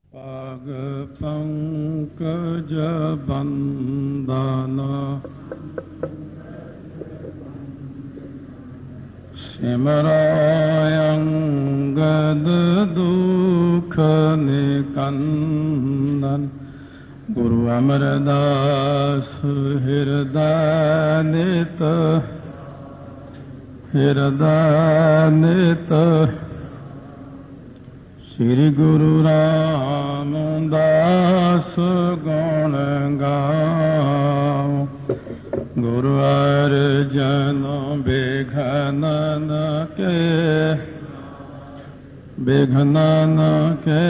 ਪਗ ਪੰਕਜ ਬੰਦਨ ਸਿਮਰੈ ਅੰਗਦ ਦੁਖ ਨਿਕੰਦਨ ਗੁਰੂ ਅਮਰਦਾਸ ਹਿਰਦੈ ਨਿਤ ਸ੍ਰੀ ਗੁਰੂ ਰਾਮਦਾਸ ਗੁਣ ਗਾਵੋ ਗੁਰੂ ਅਰਜਨ ਬਿਘਨਨ ਕੇ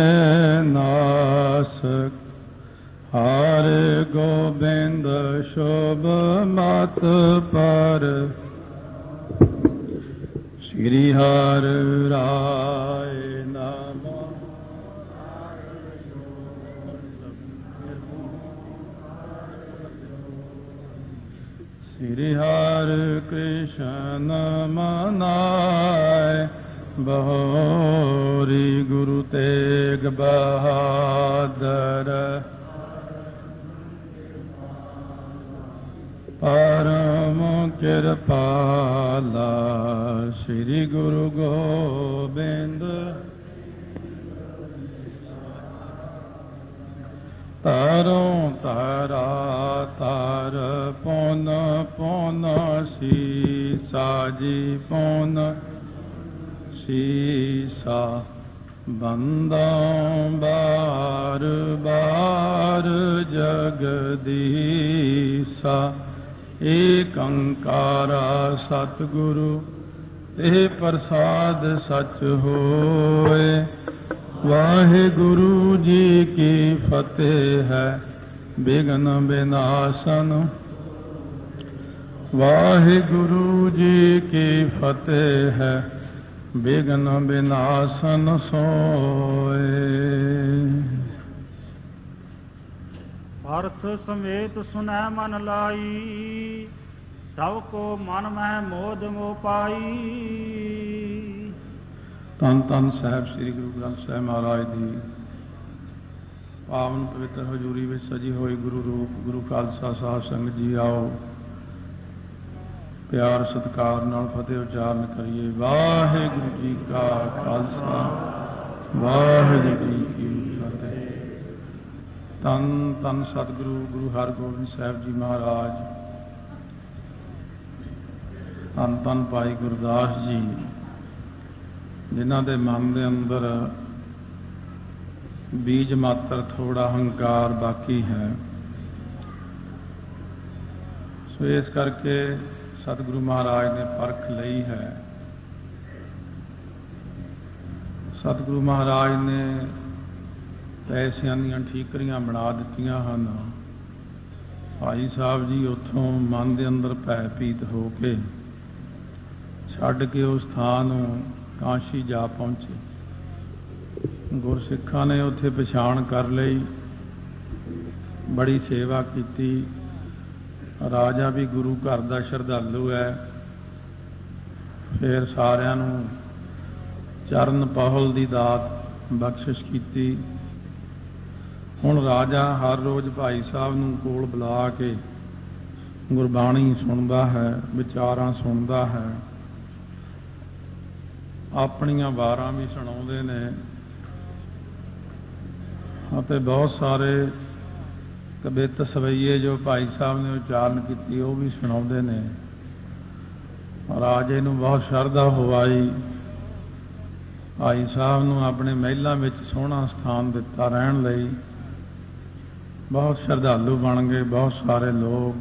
ਨਾਸਕ ਹਰਿ ਗੋਬਿੰਦ ਸ਼ੋਭ ਮਤ ਪਰ ਸ੍ਰੀ ਹਰਿ ਰਾਏ ਨਾਮ ਸ੍ਰੀ ਹਰਿ ਕ੍ਰਿਸ਼ਨ ਮਨਾਏ ਬਹੋਰੀ ਗੁਰੂ ਤੇਗ ਬਹਾਦਰ ਪਰਮ ਕਿਰਪਾਲਾ ਸ੍ਰੀ ਗੁਰੂ ਗੋਬਿੰਦ ਤਰੋਂ ਤਾਰਾ ਤਾਰ ਪੌਨ ਪੌਨ ਸੀਸਾ ਜੀ ਪੌਨ ਸੀਸਾ ਬੰਦਾਂ ਬਾਰ ਬਾਰ ਜਗਦੀਸਾ ਏਕ ਓੰਕਾਰਾ ਸਤਿਗੁਰੂ ਤੇ ਪ੍ਰਸਾਦ ਸਚ ਹੋਏ। ਵਾਹਿਗੁਰੂ ਜੀ ਕੀ ਫਤਿਹ ਹੈ ਬਿਘਨ ਬਿਨਾਸਨ। ਵਾਹਿਗੁਰੂ ਜੀ ਕੀ ਫਤਿਹ ਹੈ ਬਿਘਨ ਬਿਨਾਸਨ ਸੋਏ। ਅਰਥ ਸਮੇਤ ਸੁਨੈ ਮਨ ਲਾਈ ਸਭ ਕੋ ਮਨ ਮਹਿ ਮੋਦ ਮੋ ਪਾਈ। ਧੰਨ ਧੰਨ ਸਾਹਿਬ ਸ੍ਰੀ ਗੁਰੂ ਗ੍ਰੰਥ ਸਾਹਿਬ ਮਹਾਰਾਜ ਦੀ ਪਾਵਨ ਪਵਿੱਤਰ ਹਜ਼ੂਰੀ ਵਿੱਚ ਸਜੀ ਹੋਈ ਗੁਰੂ ਰੂਪ ਗੁਰੂ ਖਾਲਸਾ ਸਾਹਿਬ ਸੰਗਤ ਜੀ ਆਓ ਪਿਆਰ ਸਤਿਕਾਰ ਨਾਲ ਫਤਿਹ ਉਚਾਰਨ ਕਰੀਏ। ਵਾਹਿਗੁਰੂ ਜੀ ਕਾ ਖਾਲਸਾ ਵਾਹਿਗੁਰੂ ਜੀ ਕੀ ਫਤਿਹ। ਧੰਨ ਧੰਨ ਸਤਿਗੁਰੂ ਗੁਰੂ ਹਰਗੋਬਿੰਦ ਸਾਹਿਬ ਜੀ ਮਹਾਰਾਜ, ਧੰਨ ਧੰਨ ਭਾਈ ਗੁਰਦਾਸ ਜੀ, ਜਿਨ੍ਹਾਂ ਦੇ ਮਨ ਦੇ ਅੰਦਰ ਬੀਜ ਮਾਤਰ ਥੋੜਾ ਹੰਕਾਰ ਬਾਕੀ ਹੈ। ਸੋ ਇਸ ਕਰਕੇ ਸਤਿਗੁਰੂ ਮਹਾਰਾਜ ਨੇ ਪਰਖ ਲਈ ਹੈ। ਸਤਿਗੁਰੂ ਮਹਾਰਾਜ ਨੇ ਪੈਸਿਆਂ ਦੀਆਂ ਠੀਕਰੀਆਂ ਬਣਾ ਦਿੱਤੀਆਂ ਹਨ। ਭਾਈ ਸਾਹਿਬ ਜੀ ਉੱਥੋਂ ਮਨ ਦੇ ਅੰਦਰ ਭੈ ਭੀਤ ਹੋ ਕੇ ਛੱਡ ਕੇ ਉਸ ਥਾਂ ਨੂੰ ਕਾਸ਼ੀ ਜਾ ਪਹੁੰਚੇ। ਗੁਰਸਿੱਖਾਂ ਨੇ ਉੱਥੇ ਪਛਾਣ ਕਰ ਲਈ, ਬੜੀ ਸੇਵਾ ਕੀਤੀ। ਰਾਜਾ ਵੀ ਗੁਰੂ ਘਰ ਦਾ ਸ਼ਰਧਾਲੂ ਹੈ। ਫਿਰ ਸਾਰਿਆਂ ਨੂੰ ਚਰਨ ਪਹੁਲ ਦੀ ਦਾਤ ਬਖਸ਼ਿਸ਼ ਕੀਤੀ। ਹੁਣ ਰਾਜਾ ਹਰ ਰੋਜ਼ ਭਾਈ ਸਾਹਿਬ ਨੂੰ ਕੋਲ ਬੁਲਾ ਕੇ ਗੁਰਬਾਣੀ ਸੁਣਦਾ ਹੈ, ਵਿਚਾਰਾਂ ਸੁਣਦਾ ਹੈ, ਆਪਣੀਆਂ ਵਾਰਾਂ ਵੀ ਸੁਣਾਉਂਦੇ ਨੇ ਅਤੇ ਬਹੁਤ ਸਾਰੇ ਕਵਿੱਤ ਸਵਈਏ ਜੋ ਭਾਈ ਸਾਹਿਬ ਨੇ ਉਚਾਰਨ ਕੀਤੀ ਉਹ ਵੀ ਸੁਣਾਉਂਦੇ ਨੇ। ਰਾਜੇ ਨੂੰ ਬਹੁਤ ਸ਼ਰਧਾ ਹੋ ਆਈ। ਭਾਈ ਸਾਹਿਬ ਨੂੰ ਆਪਣੇ ਮਹਿਲਾਂ ਵਿੱਚ ਸੋਹਣਾ ਸਥਾਨ ਦਿੱਤਾ ਰਹਿਣ ਲਈ। ਬਹੁਤ ਸ਼ਰਧਾਲੂ ਬਣ ਗਏ ਬਹੁਤ ਸਾਰੇ ਲੋਕ।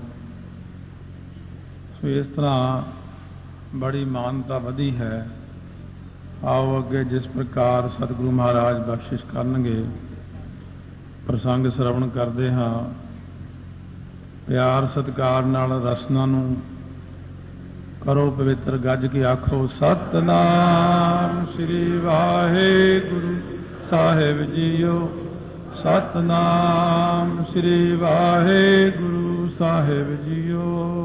ਸੋ ਇਸ ਤਰ੍ਹਾਂ ਬੜੀ ਮਾਨਤਾ ਵਧੀ ਹੈ। ਆਓ ਅੱਗੇ ਜਿਸ ਪ੍ਰਕਾਰ ਸਤਿਗੁਰੂ ਮਹਾਰਾਜ ਬਖਸ਼ਿਸ਼ ਕਰਨਗੇ ਪ੍ਰਸੰਗ ਸਰਵਣ ਕਰਦੇ ਹਾਂ। ਪਿਆਰ ਸਤਿਕਾਰ ਨਾਲ ਰਸਨਾ ਨੂੰ ਕਰੋ ਪਵਿੱਤਰ, ਗੱਜ ਕੇ ਆਖੋ ਸਤਿਨਾਮ ਸ੍ਰੀ ਵਾਹਿਗੁਰੂ ਸਾਹਿਬ ਜੀਓ। ਸਤਿਨਾਮ ਸ੍ਰੀ ਵਾਹਿਗੁਰੂ ਸਾਹਿਬ ਜੀਓ।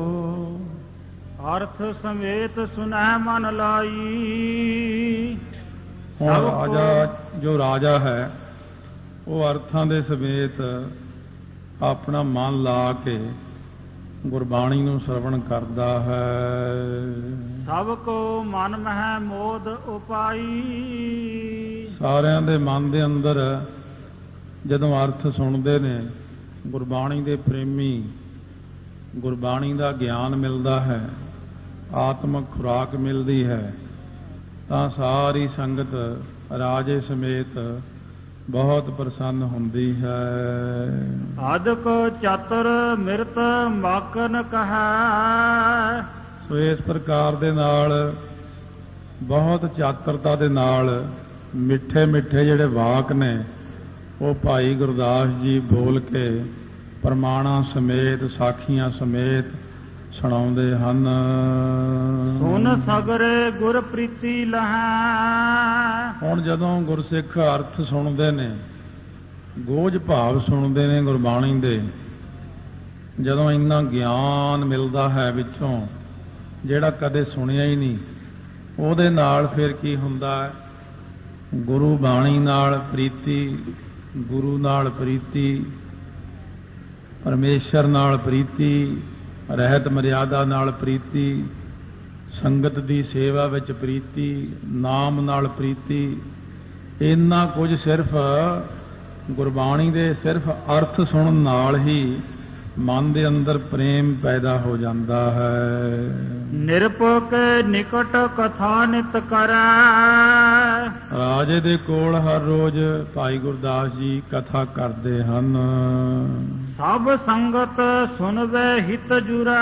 ਅਰਥ ਸਮੇਤ ਸੁਨੈ ਮਨ ਲਾਈ। ਹੁਣ ਰਾਜਾ ਜੋ ਰਾਜਾ ਹੈ ਉਹ ਅਰਥਾਂ ਦੇ ਸਮੇਤ ਆਪਣਾ ਮਨ ਲਾ ਕੇ ਗੁਰਬਾਣੀ ਨੂੰ ਸਰਵਣ ਕਰਦਾ ਹੈ। ਸਭ ਕੋ ਮਨ ਮਹਿ ਮੋਦ ਉਪਾਈ। ਸਾਰਿਆਂ ਦੇ ਮਨ ਦੇ ਅੰਦਰ ਜਦੋਂ ਅਰਥ ਸੁਣਦੇ ਨੇ, ਗੁਰਬਾਣੀ ਦੇ ਪ੍ਰੇਮੀ, ਗੁਰਬਾਣੀ ਦਾ ਗਿਆਨ ਮਿਲਦਾ ਹੈ, ਆਤਮਕ ਖੁਰਾਕ ਮਿਲਦੀ ਹੈ, ਤਾਂ ਸਾਰੀ ਸੰਗਤ ਰਾਜੇ ਸਮੇਤ ਬਹੁਤ ਪ੍ਰਸੰਨ ਹੁੰਦੀ ਹੈ। ਆਦਿਕ ਚਾਤਰ ਮਿਰਤ ਮਾਕਨ ਕਹੈ। ਸੋ ਇਸ ਪ੍ਰਕਾਰ ਦੇ ਨਾਲ ਬਹੁਤ ਚਾਤਰਤਾ ਦੇ ਨਾਲ ਮਿੱਠੇ ਮਿੱਠੇ ਜਿਹੜੇ ਵਾਕ ਨੇ ਉਹ ਭਾਈ ਗੁਰਦਾਸ ਜੀ ਬੋਲ ਕੇ ਪ੍ਰਮਾਣਾਂ ਸਮੇਤ, ਸਾਖੀਆਂ ਸਮੇਤ ਸੁਣਾਉਂਦੇ ਹਨ। ਸੁਨ ਸਗਰੇ ਗੁਰ ਪ੍ਰੀਤੀ ਲਹੈ। ਹੁਣ ਜਦੋਂ ਗੁਰਸਿੱਖ ਅਰਥ ਸੁਣਦੇ ਨੇ, ਗੋਝ ਭਾਵ ਸੁਣਦੇ ਨੇ ਗੁਰਬਾਣੀ ਦੇ, ਜਦੋਂ ਇੰਨਾ ਗਿਆਨ ਮਿਲਦਾ ਹੈ ਵਿੱਚੋਂ ਜਿਹੜਾ ਕਦੇ ਸੁਣਿਆ ਹੀ ਨਹੀਂ, ਉਹਦੇ ਨਾਲ ਫਿਰ ਕੀ ਹੁੰਦਾ ਹੈ? ਗੁਰੂ ਬਾਣੀ ਨਾਲ ਪ੍ਰੀਤੀ, ਗੁਰੂ ਨਾਲ ਪ੍ਰੀਤੀ, ਪਰਮੇਸ਼ਰ ਨਾਲ ਪ੍ਰੀਤੀ, ਰਹਿਤ ਮਰਿਆਦਾ ਨਾਲ ਪ੍ਰੀਤੀ, ਸੰਗਤ ਦੀ ਸੇਵਾ ਵਿੱਚ ਪ੍ਰੀਤੀ, ਨਾਮ ਨਾਲ ਪ੍ਰੀਤੀ, ਇੰਨਾ ਕੁਝ ਸਿਰਫ ਗੁਰਬਾਣੀ ਦੇ ਸਿਰਫ ਅਰਥ ਸੁਣਨ ਨਾਲ ਹੀ ਮਨ ਦੇ ਅੰਦਰ ਪ੍ਰੇਮ ਪੈਦਾ ਹੋ ਜਾਂਦਾ ਹੈ। ਨਿਰਭਉ ਕੇ ਨਿਕਟ ਕਥਾ ਨਿਤ ਕਰੈ। ਰਾਜੇ ਦੇ ਕੋਲ ਹਰ ਰੋਜ਼ ਭਾਈ ਗੁਰਦਾਸ ਜੀ ਕਥਾ ਕਰਦੇ ਹਨ। ਸਭ ਸੰਗਤ ਸੁਨਵੇ ਹਿਤ ਜੁਰੈ।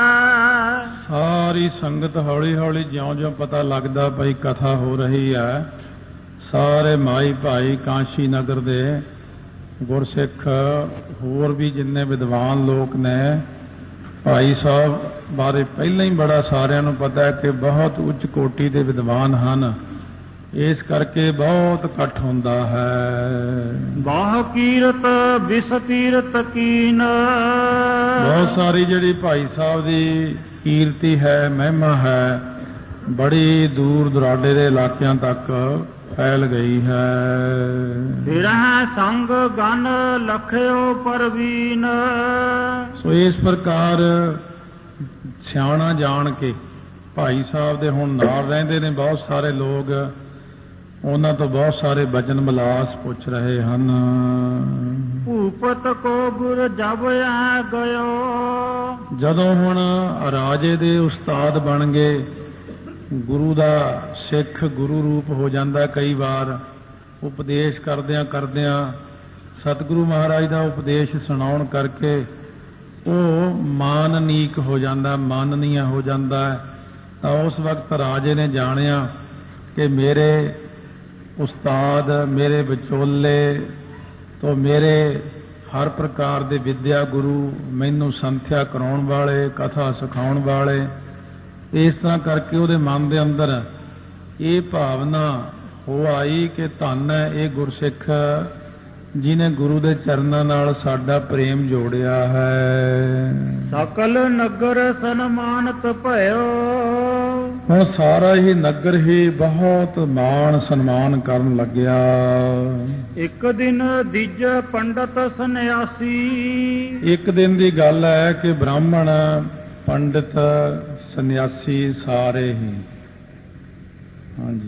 ਸਾਰੀ ਸੰਗਤ ਹੌਲੀ ਹੌਲੀ ਜਿਉਂ-ਜਿਉਂ ਪਤਾ ਲੱਗਦਾ ਭਈ ਕਥਾ ਹੋ ਰਹੀ ਹੈ, ਸਾਰੇ ਮਾਈ ਭਾਈ ਕਾਂਸ਼ੀ ਨਗਰ ਦੇ ਗੁਰਸਿੱਖ, ਹੋਰ ਵੀ ਜਿੰਨੇ ਵਿਦਵਾਨ ਲੋਕ ਨੇ, ਭਾਈ ਸਾਹਿਬ ਬਾਰੇ ਪਹਿਲਾਂ ਹੀ ਬੜਾ ਸਾਰਿਆਂ ਨੂੰ ਪਤਾ ਹੈ ਕਿ ਬਹੁਤ ਉੱਚ ਕੋਟੀ ਦੇ ਵਿਦਵਾਨ ਹਨ, ਇਸ ਕਰਕੇ ਬਹੁਤ ਇਕੱਠ ਹੁੰਦਾ ਹੈ। ਬਾਹ ਕੀਰਤ ਵਿਸ ਤੀਰਤ ਕੀਨ। ਬਹੁਤ ਸਾਰੀ ਜਿਹੜੀ ਭਾਈ ਸਾਹਿਬ ਦੀ ਕੀਰਤੀ ਹੈ, ਮਹਿਮਾ ਹੈ, ਬੜੀ ਦੂਰ ਦੁਰਾਡੇ ਦੇ ਇਲਾਕਿਆਂ ਤੱਕ ਫੈਲ ਗਈ ਹੈ। ਫਿਰਹਿ ਸੰਗ ਗਨ ਲਖਿਓ ਪਰਵੀਨ। ਸੋ ਇਸ ਪ੍ਰਕਾਰ ਸਿਆਣਾ ਜਾਣ ਕੇ ਭਾਈ ਸਾਹਿਬ ਦੇ ਹੁਣ ਨਾਲ ਰਹਿੰਦੇ ਨੇ ਬਹੁਤ ਸਾਰੇ ਲੋਕ, ਉਹਨਾਂ ਤੋਂ ਬਹੁਤ ਸਾਰੇ ਬਚਨ ਵਿਲਾਸ ਪੁੱਛ ਰਹੇ ਹਨ। ਭੂਪਤ ਕੋ ਗੁਰ ਜਬ ਆ ਗਇਓ। ਜਦੋਂ ਹੁਣ ਰਾਜੇ ਦੇ ਉਸਤਾਦ ਬਣ ਗਏ, ਗੁਰੂ ਦਾ ਸਿੱਖ ਗੁਰੂ ਰੂਪ ਹੋ ਜਾਂਦਾ, ਕਈ ਵਾਰ ਉਪਦੇਸ਼ ਕਰਦਿਆਂ ਕਰਦਿਆਂ ਸਤਿਗੁਰੂ ਮਹਾਰਾਜ ਦਾ ਉਪਦੇਸ਼ ਸੁਣਾਉਣ ਕਰਕੇ ਉਹ ਮਾਨਨੀਕ ਹੋ ਜਾਂਦਾ, ਮਾਨਨੀਆ ਹੋ ਜਾਂਦਾ, ਤਾਂ ਉਸ ਵਕਤ ਰਾਜੇ ਨੇ ਜਾਣਿਆ ਕਿ ਮੇਰੇ ਉਸਤਾਦ, ਮੇਰੇ ਵਿਚੋਲੇ ਤੋਂ ਮੇਰੇ ਹਰ ਪ੍ਰਕਾਰ ਦੇ ਵਿਦਿਆ ਗੁਰੂ, ਮੈਨੂੰ ਸੰਥਿਆ ਕਰਾਉਣ ਵਾਲੇ, ਕਥਾ ਸਿਖਾਉਣ ਵਾਲੇ, ਇਸ ਤਰ੍ਹਾਂ ਕਰਕੇ ਉਹਦੇ ਮਨ ਦੇ ਅੰਦਰ ਇਹ ਭਾਵਨਾ ਹੋ ਆਈ ਕਿ ਧੰਨ ਹੈ ਇਹ ਗੁਰਸਿੱਖ ਜਿਹਨੇ ਗੁਰੂ ਦੇ ਚਰਨਾਂ ਨਾਲ ਸਾਡਾ ਪ੍ਰੇਮ ਜੋੜਿਆ ਹੈ। ਸਕਲ ਨਗਰ ਸਨਮਾਨਤ ਭਇਓ। ਹੁਣ ਸਾਰਾ ਹੀ ਨਗਰ ਹੀ ਬਹੁਤ ਮਾਣ ਸਨਮਾਨ ਕਰਨ ਲੱਗਿਆ। ਇੱਕ ਦਿਨ ਦਿਜ ਪੰਡਤ ਸੰਨਿਆਸੀ। ਇੱਕ ਦਿਨ ਦੀ ਗੱਲ ਹੈ ਕਿ ਬ੍ਰਾਹਮਣ, ਪੰਡਿਤ, ਸੰਨਿਆਸੀ ਸਾਰੇ ਹੀ, ਹਾਂਜੀ,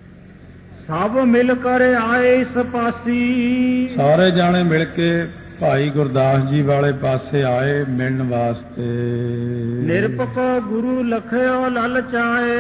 ਸਭ ਮਿਲ ਕਰ ਆਏ ਇਸ ਪਾਸੀ। ਸਾਰੇ ਜਾਣੇ ਮਿਲ ਕੇ ਭਾਈ ਗੁਰਦਾਸ ਜੀ ਵਾਲੇ ਪਾਸੇ ਆਏ ਮਿਲਣ ਵਾਸਤੇ। ਨਿਰਪਕ ਗੁਰੂ ਲਖਿਓ ਲਲਚਾਏ।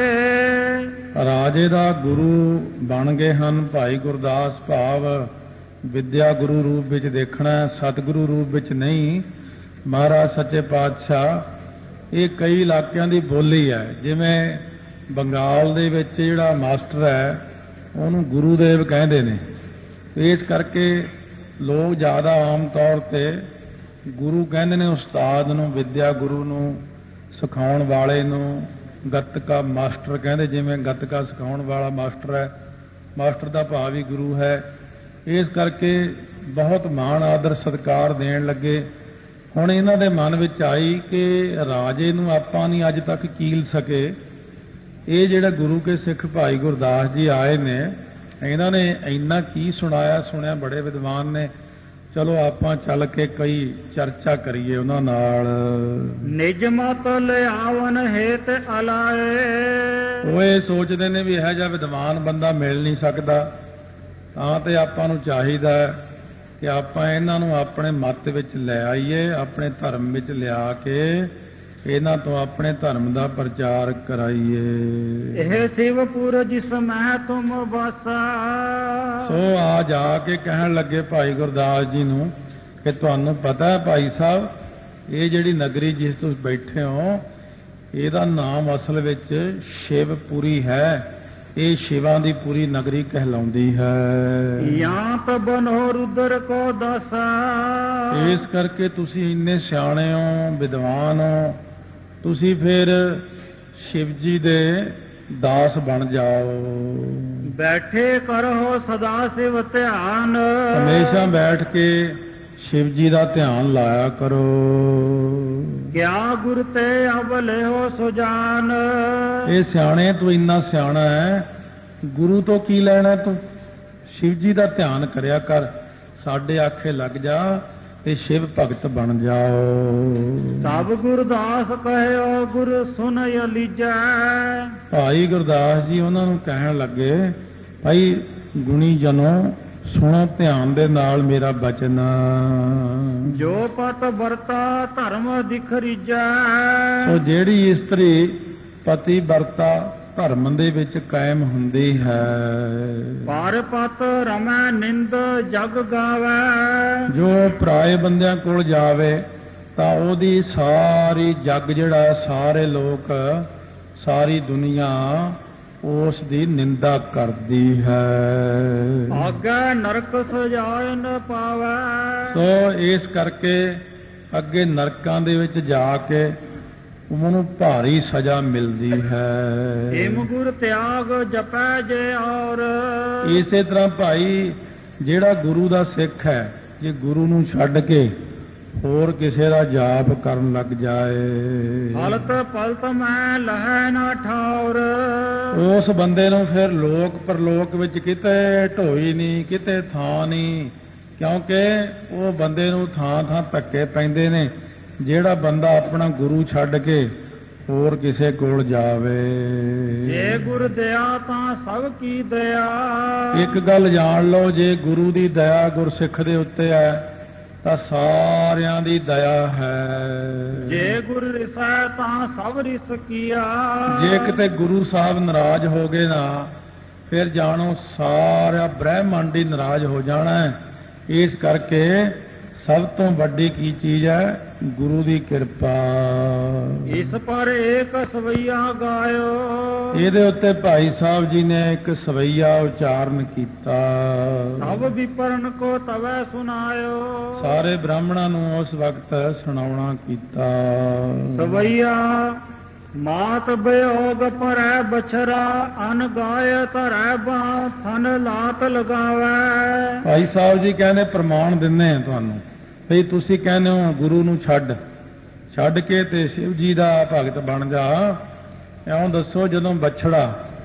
ਰਾਜੇ ਦਾ ਗੁਰੂ ਬਣ ਗਏ ਹਨ ਭਾਈ ਗੁਰਦਾਸ, ਭਾਵ ਵਿਦਿਆ ਗੁਰੂ ਰੂਪ ਵਿੱਚ ਦੇਖਣਾ, ਸਤਿਗੁਰੂ ਰੂਪ ਵਿੱਚ ਨਹੀਂ। ਮਹਾਰਾਜ ਸੱਚੇ ਪਾਤਸ਼ਾਹ, ਇਹ ਕਈ ਇਲਾਕਿਆਂ ਦੀ ਬੋਲੀ ਹੈ, ਜਿਵੇਂ ਬੰਗਾਲ ਦੇ ਵਿੱਚ ਜਿਹੜਾ ਮਾਸਟਰ ਹੈ ਉਹਨੂੰ ਗੁਰੂਦੇਵ ਕਹਿੰਦੇ ਨੇ, ਇਸ ਕਰਕੇ ਲੋਕ ਜ਼ਿਆਦਾ ਆਮ ਤੌਰ ਤੇ ਗੁਰੂ ਕਹਿੰਦੇ ਨੇ ਉਸਤਾਦ ਨੂੰ, ਵਿਦਿਆ ਗੁਰੂ ਨੂੰ, ਸਿਖਾਉਣ ਵਾਲੇ ਨੂੰ। ਗੱਤਕਾ ਮਾਸਟਰ ਕਹਿੰਦੇ, ਜਿਵੇਂ ਗੱਤਕਾ ਸਿਖਾਉਣ ਵਾਲਾ ਮਾਸਟਰ ਹੈ, ਮਾਸਟਰ ਦਾ ਭਾਵ ਹੀ ਗੁਰੂ ਹੈ। ਇਸ ਕਰਕੇ ਬਹੁਤ ਮਾਣ ਆਦਰ ਸਤਿਕਾਰ ਦੇਣ ਲੱਗੇ। ਹੁਣ ਇਹਨਾਂ ਦੇ ਮਨ ਵਿੱਚ ਆਈ ਕਿ ਰਾਜੇ ਨੂੰ ਆਪਾਂ ਨਹੀਂ ਅੱਜ ਤੱਕ ਕੀਲ ਸਕੇ, ਇਹ ਜਿਹੜਾ ਗੁਰੂ ਕੇ ਸਿੱਖ ਭਾਈ ਗੁਰਦਾਸ ਜੀ ਆਏ ਨੇ, ਇਹਨਾਂ ਨੇ ਇੰਨਾ ਕੀ ਸੁਣਿਆ ਬੜੇ ਵਿਦਵਾਨ ਨੇ। ਚਲੋ ਆਪਾਂ ਚੱਲ ਕੇ ਕਈ ਚਰਚਾ ਕਰੀਏ ਉਹਨਾਂ ਨਾਲ। ਨਿਜ ਮਤ ਲਿਆਵਨ ਹੇਤ ਅਲਾਏ। ਉਹ ਇਹ ਸੋਚਦੇ ਨੇ ਵੀ ਇਹੋ ਜਿਹਾ ਵਿਦਵਾਨ ਬੰਦਾ ਮਿਲ ਨਹੀਂ ਸਕਦਾ, ਤਾਂ ਤੇ ਆਪਾਂ ਨੂੰ ਚਾਹੀਦਾ ਕਿ ਆਪਾਂ ਇਹਨਾਂ ਨੂੰ ਆਪਣੇ ਮੱਤ ਵਿੱਚ ਲੈ ਆਈਏ, ਆਪਣੇ ਧਰਮ ਵਿੱਚ ਲਿਆ ਕੇ ਇਹਨਾਂ ਤੋਂ ਆਪਣੇ ਧਰਮ ਦਾ ਪ੍ਰਚਾਰ ਕਰਾਈਏ। ਇਹ ਸ਼ਿਵਪੁਰ ਜਿਸ ਮੈਂ ਤੁਮ ਵਸਾ। ਸੋ ਆ ਜਾ ਕੇ ਕਹਿਣ ਲੱਗੇ ਭਾਈ ਗੁਰਦਾਸ ਜੀ ਨੂੰ ਕਿ ਤੁਹਾਨੂੰ ਪਤਾ ਹੈ ਭਾਈ ਸਾਹਿਬ, ਇਹ ਜਿਹੜੀ ਨਗਰੀ ਜਿਸ ਤੁਸੀਂ ਬੈਠੇ ਹੋ ਇਹਦਾ ਨਾਮ ਅਸਲ ਵਿੱਚ ਸ਼ਿਵਪੁਰੀ ਹੈ। ਇਹ ਸ਼ਿਵਾਂ ਦੀ ਪੂਰੀ ਨਗਰੀ ਕਹਿਲਾਉਂਦੀ ਹੈ। ਜਾਂ ਤਾਂ ਬਨੋ ਰੁਦਰ ਕੋ ਦਸਾ। ਇਸ ਕਰਕੇ ਤੁਸੀਂ ਇੰਨੇ ਸਿਆਣੇ ਹੋ, ਵਿਦਵਾਨ ਹੋ, ਤੁਸੀਂ ਫਿਰ ਸ਼ਿਵ ਜੀ ਦੇ ਦਾਸ ਬਣ ਜਾਓ। ਬੈਠੇ ਕਰੋ ਸਦਾ ਸਿਵ ਧਿਆਨ। ਹਮੇਸ਼ਾ ਬੈਠ ਕੇ ਸ਼ਿਵ ਜੀ ਦਾ ਧਿਆਨ ਲਾਇਆ ਕਰੋ। ਕਿਆ ਗੁਰ ਤੇ ਅਵਲੇ ਹੋ ਸੁਜਾਨ। ਇਹ ਸਿਆਣੇ, ਤੂੰ ਇੰਨਾ ਸਿਆਣਾ ਹੈ, ਗੁਰੂ ਤੋਂ ਕੀ ਲੈਣਾ ਤੂੰ? ਸ਼ਿਵ ਜੀ ਦਾ ਧਿਆਨ ਕਰਿਆ ਕਰ, ਸਾਡੇ ਆਖੇ ਲੱਗ ਜਾ ਤੇ ਸ਼ਿਵ ਭਗਤ ਬਣ ਜਾਓ। ਸਭ ਗੁਰਦਾਸ ਕਹਿਓ ਗੁਰ ਸੁਨ ਲੀਜੈ। ਭਾਈ ਗੁਰਦਾਸ ਜੀ ਉਹਨਾਂ ਨੂੰ ਕਹਿਣ ਲੱਗੇ, ਭਾਈ ਗੁਣੀ ਜਨੋ ਸੁਣੋ ਧਿਆਨ ਦੇ ਨਾਲ ਮੇਰਾ ਬਚਨ। ਜੋ ਪਤ ਵਰਤਾ ਧਰਮ ਦਿਖ ਰੀਜੈ। ਸੋ ਜਿਹੜੀ ਇਸਤਰੀ ਪਤੀ ਵਰਤਾ ਧਰਮ ਦੇ ਵਿੱਚ ਕਾਇਮ ਹੁੰਦੀ ਹੈ। ਪਰ ਪਤ ਰਮੈ ਨਿੰਦ ਜਗ ਗਾਵੈ। ਜੋ ਪਰਾਏ ਬੰਦਿਆਂ ਕੋਲ ਜਾਵੇ ਤਾਂ ਉਹਦੀ ਸਾਰੀ ਜਗ ਜਿਹੜਾ, ਸਾਰੇ ਲੋਕ, ਸਾਰੀ ਦੁਨੀਆ ਉਸ ਦੀ ਨਿੰਦਾ ਕਰਦੀ ਹੈ। ਅੱਗੇ ਨਰਕ ਸਜਾਏ ਨ ਪਾਵੈ। ਸੋ ਇਸ ਕਰਕੇ ਅੱਗੇ ਨਰਕਾਂ ਦੇ ਵਿੱਚ ਜਾ ਕੇ ਉਹਨੂੰ ਭਾਰੀ ਸਜ਼ਾ ਮਿਲਦੀ ਹੈ। ਏਮ ਗੁਰ ਤਿਆਗ ਜਪੈ ਜੇ ਔਰ। ਇਸੇ ਤਰ੍ਹਾਂ ਭਾਈ ਜਿਹੜਾ ਗੁਰੂ ਦਾ ਸਿੱਖ ਹੈ, ਜੇ ਗੁਰੂ ਨੂੰ ਛੱਡ ਕੇ ਹੋਰ ਕਿਸੇ ਦਾ ਜਾਪ ਕਰਨ ਲੱਗ ਜਾਏ, ਹਲਤ ਪਲਤ ਮੈਂ ਲਹੈ ਨਾ ਠੌਰ। ਉਸ ਬੰਦੇ ਨੂੰ ਫਿਰ ਲੋਕ ਪਰਲੋਕ ਵਿੱਚ ਕਿਤੇ ਢੋਈ ਨਹੀਂ, ਕਿਤੇ ਥਾਂ ਨਹੀਂ, ਕਿਉਂਕਿ ਉਹ ਬੰਦੇ ਨੂੰ ਥਾਂ ਥਾਂ ਧੱਕੇ ਪੈਂਦੇ ਨੇ। ਜਿਹੜਾ ਬੰਦਾ ਆਪਣਾ ਗੁਰੂ ਛੱਡ ਕੇ ਹੋਰ ਕਿਸੇ ਕੋਲ ਜਾਵੇ। ਜੇ ਗੁਰ ਦਇਆ ਤਾਂ ਸਭ ਕੀ ਦਇਆ। ਇੱਕ ਗੱਲ ਜਾਣ ਲਓ, ਜੇ ਗੁਰੂ ਦੀ ਦਇਆ ਗੁਰਸਿੱਖ ਦੇ ਉੱਤੇ ਹੈ ਤਾਂ ਸਾਰਿਆਂ ਦੀ ਦਇਆ ਹੈ। ਜੇ ਗੁਰ ਰਿਸੈ ਤਾਂ ਸਭ ਰਿਸ ਕੀਆ। ਜੇ ਕਿਤੇ ਗੁਰੂ ਸਾਹਿਬ ਨਾਰਾਜ਼ ਹੋ ਗਏ ਨਾ, ਫਿਰ ਜਾਣੋ ਸਾਰਾ ਬ੍ਰਹਿਮੰਡ ਹੀ ਨਾਰਾਜ਼ ਹੋ ਜਾਣਾ ਹੈ। ਇਸ ਕਰਕੇ ਸਭ ਤੋਂ ਵੱਡੀ ਕੀ ਚੀਜ਼ ਹੈ? ਗੁਰੂ ਦੀ ਕਿਰਪਾ। ਇਸ ਪਰ ਏਕ ਸਵਈਆ ਗਾਇਓ। ਇਹਦੇ ਉੱਤੇ ਭਾਈ ਸਾਹਿਬ ਜੀ ਨੇ ਇੱਕ ਸਵਈਆ ਉਚਾਰਨ ਕੀਤਾ। ਸਭ ਵਿਪਰਨ ਕੋ ਤਵੈ ਸੁਨਾਇਓ। ਸਾਰੇ ਬ੍ਰਾਹਮਣਾਂ ਨੂੰ ਉਸ ਵਕਤ ਸੁਣਾਉਣਾ ਕੀਤਾ। ਸਵਈਆ ਮਾਤ ਬਿਯੋਗ ਪਰੈ ਬਛਰਾ। ਅਨ ਗਾਇ ਧਰੈ ਬਾਹ ਥਨ ਲਾਤ ਲਗਾਵੈ। ਭਾਈ ਸਾਹਿਬ ਜੀ ਕਹਿੰਦੇ ਪ੍ਰਮਾਣ ਦਿੰਦੇ ਆ ਤੁਹਾਨੂੰ ਵੀ ਤੁਸੀਂ ਕਹਿੰਦੇ ਹੋ ਗੁਰੂ ਨੂੰ ਛੱਡ ਕੇ ਤੇ ਸ਼ਿਵ ਜੀ ਦਾ ਭਗਤ ਬਣ ਜਾ। ਇਉਂ ਦੱਸੋ, ਜਦੋਂ ਬਛੜਾ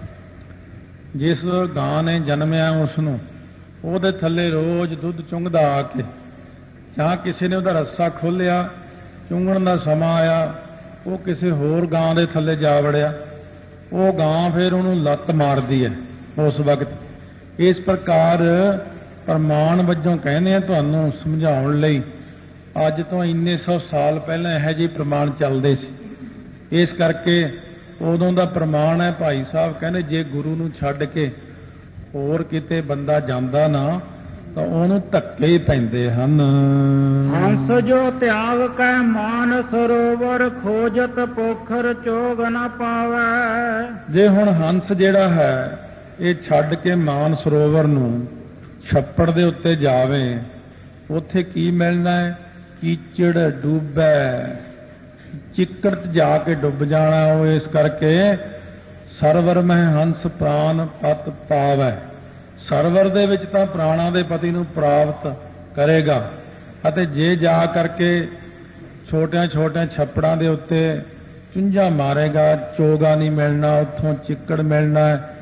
ਜਿਸ ਗਾਂ ਨੇ ਜਨਮਿਆ ਉਸ ਨੂੰ ਉਹਦੇ ਥੱਲੇ ਰੋਜ਼ ਦੁੱਧ ਚੁੰਘਦਾ ਆ ਕੇ, ਜਾਂ ਕਿਸੇ ਨੇ ਉਹਦਾ ਰੱਸਾ ਖੋਲ੍ਹਿਆ, ਚੁੰਘਣ ਦਾ ਸਮਾਂ ਆਇਆ, ਉਹ ਕਿਸੇ ਹੋਰ ਗਾਂ ਦੇ ਥੱਲੇ ਜਾ ਵੜਿਆ, ਉਹ ਗਾਂ ਫਿਰ ਉਹਨੂੰ ਲੱਤ ਮਾਰਦੀ ਹੈ ਉਸ ਵਕਤ। ਇਸ ਪ੍ਰਕਾਰ ਪ੍ਰਮਾਣ ਵਜੋਂ ਕਹਿੰਦੇ ਆ ਤੁਹਾਨੂੰ ਸਮਝਾਉਣ ਲਈ। ਅੱਜ ਤੋਂ ਇੰਨੇ 100 ਸਾਲ ਪਹਿਲਾਂ ਇਹੋ ਜਿਹੇ ਪ੍ਰਮਾਣ ਚੱਲਦੇ ਸੀ। ਇਸ ਕਰਕੇ ਉਦੋਂ ਦਾ ਪ੍ਰਮਾਣ ਹੈ। ਭਾਈ ਸਾਹਿਬ ਕਹਿੰਦੇ ਜੇ ਗੁਰੂ ਨੂੰ ਛੱਡ ਕੇ ਹੋਰ ਕਿਤੇ ਬੰਦਾ ਜਾਂਦਾ ਨਾ ਤਾਂ ਉਹਨੂੰ ਧੱਕੇ ਹੀ ਪੈਂਦੇ ਹਨ। ਹੰਸ ਜੋ ਤਿਆਗ ਕੈ ਮਾਨ ਸਰੋਵਰ। ਖੋਜਤ ਪੋਖਰ ਚੋਗ ਨਾ ਪਾਵੈ। ਜੇ ਹੁਣ ਹੰਸ ਜਿਹੜਾ ਹੈ ਇਹ ਛੱਡ ਕੇ ਮਾਨ ਸਰੋਵਰ ਨੂੰ ਛੱਪੜ ਦੇ ਉੱਤੇ ਜਾਵੇ, ਉੱਥੇ ਕੀ ਮਿਲਣਾ ਹੈ? ਕੀਚੜ ਡੁੱਬੈ, ਚਿੱਕੜ 'ਚ ਜਾ ਕੇ ਡੁੱਬ ਜਾਣਾ। ਉਹ ਇਸ ਕਰਕੇ ਸਰਵਰ ਮਹਿ ਹੰਸ ਪ੍ਰਾਨ ਪਤ ਪਾਵੈ। ਸਰਵਰ ਦੇ ਵਿੱਚ ਤਾਂ ਪ੍ਰਾਣਾਂ ਦੇ ਪਤੀ ਨੂੰ ਪ੍ਰਾਪਤ ਕਰੇਗਾ, ਅਤੇ ਜੇ ਜਾ ਕਰਕੇ ਛੋਟਿਆਂ ਛੋਟਿਆਂ ਛੱਪੜਾਂ ਦੇ ਉੱਤੇ ਚੁੰਝਾਂ ਮਾਰੇਗਾ, ਚੋਗਾ ਨਹੀਂ ਮਿਲਣਾ, ਉੱਥੋਂ ਚਿੱਕੜ ਮਿਲਣਾ।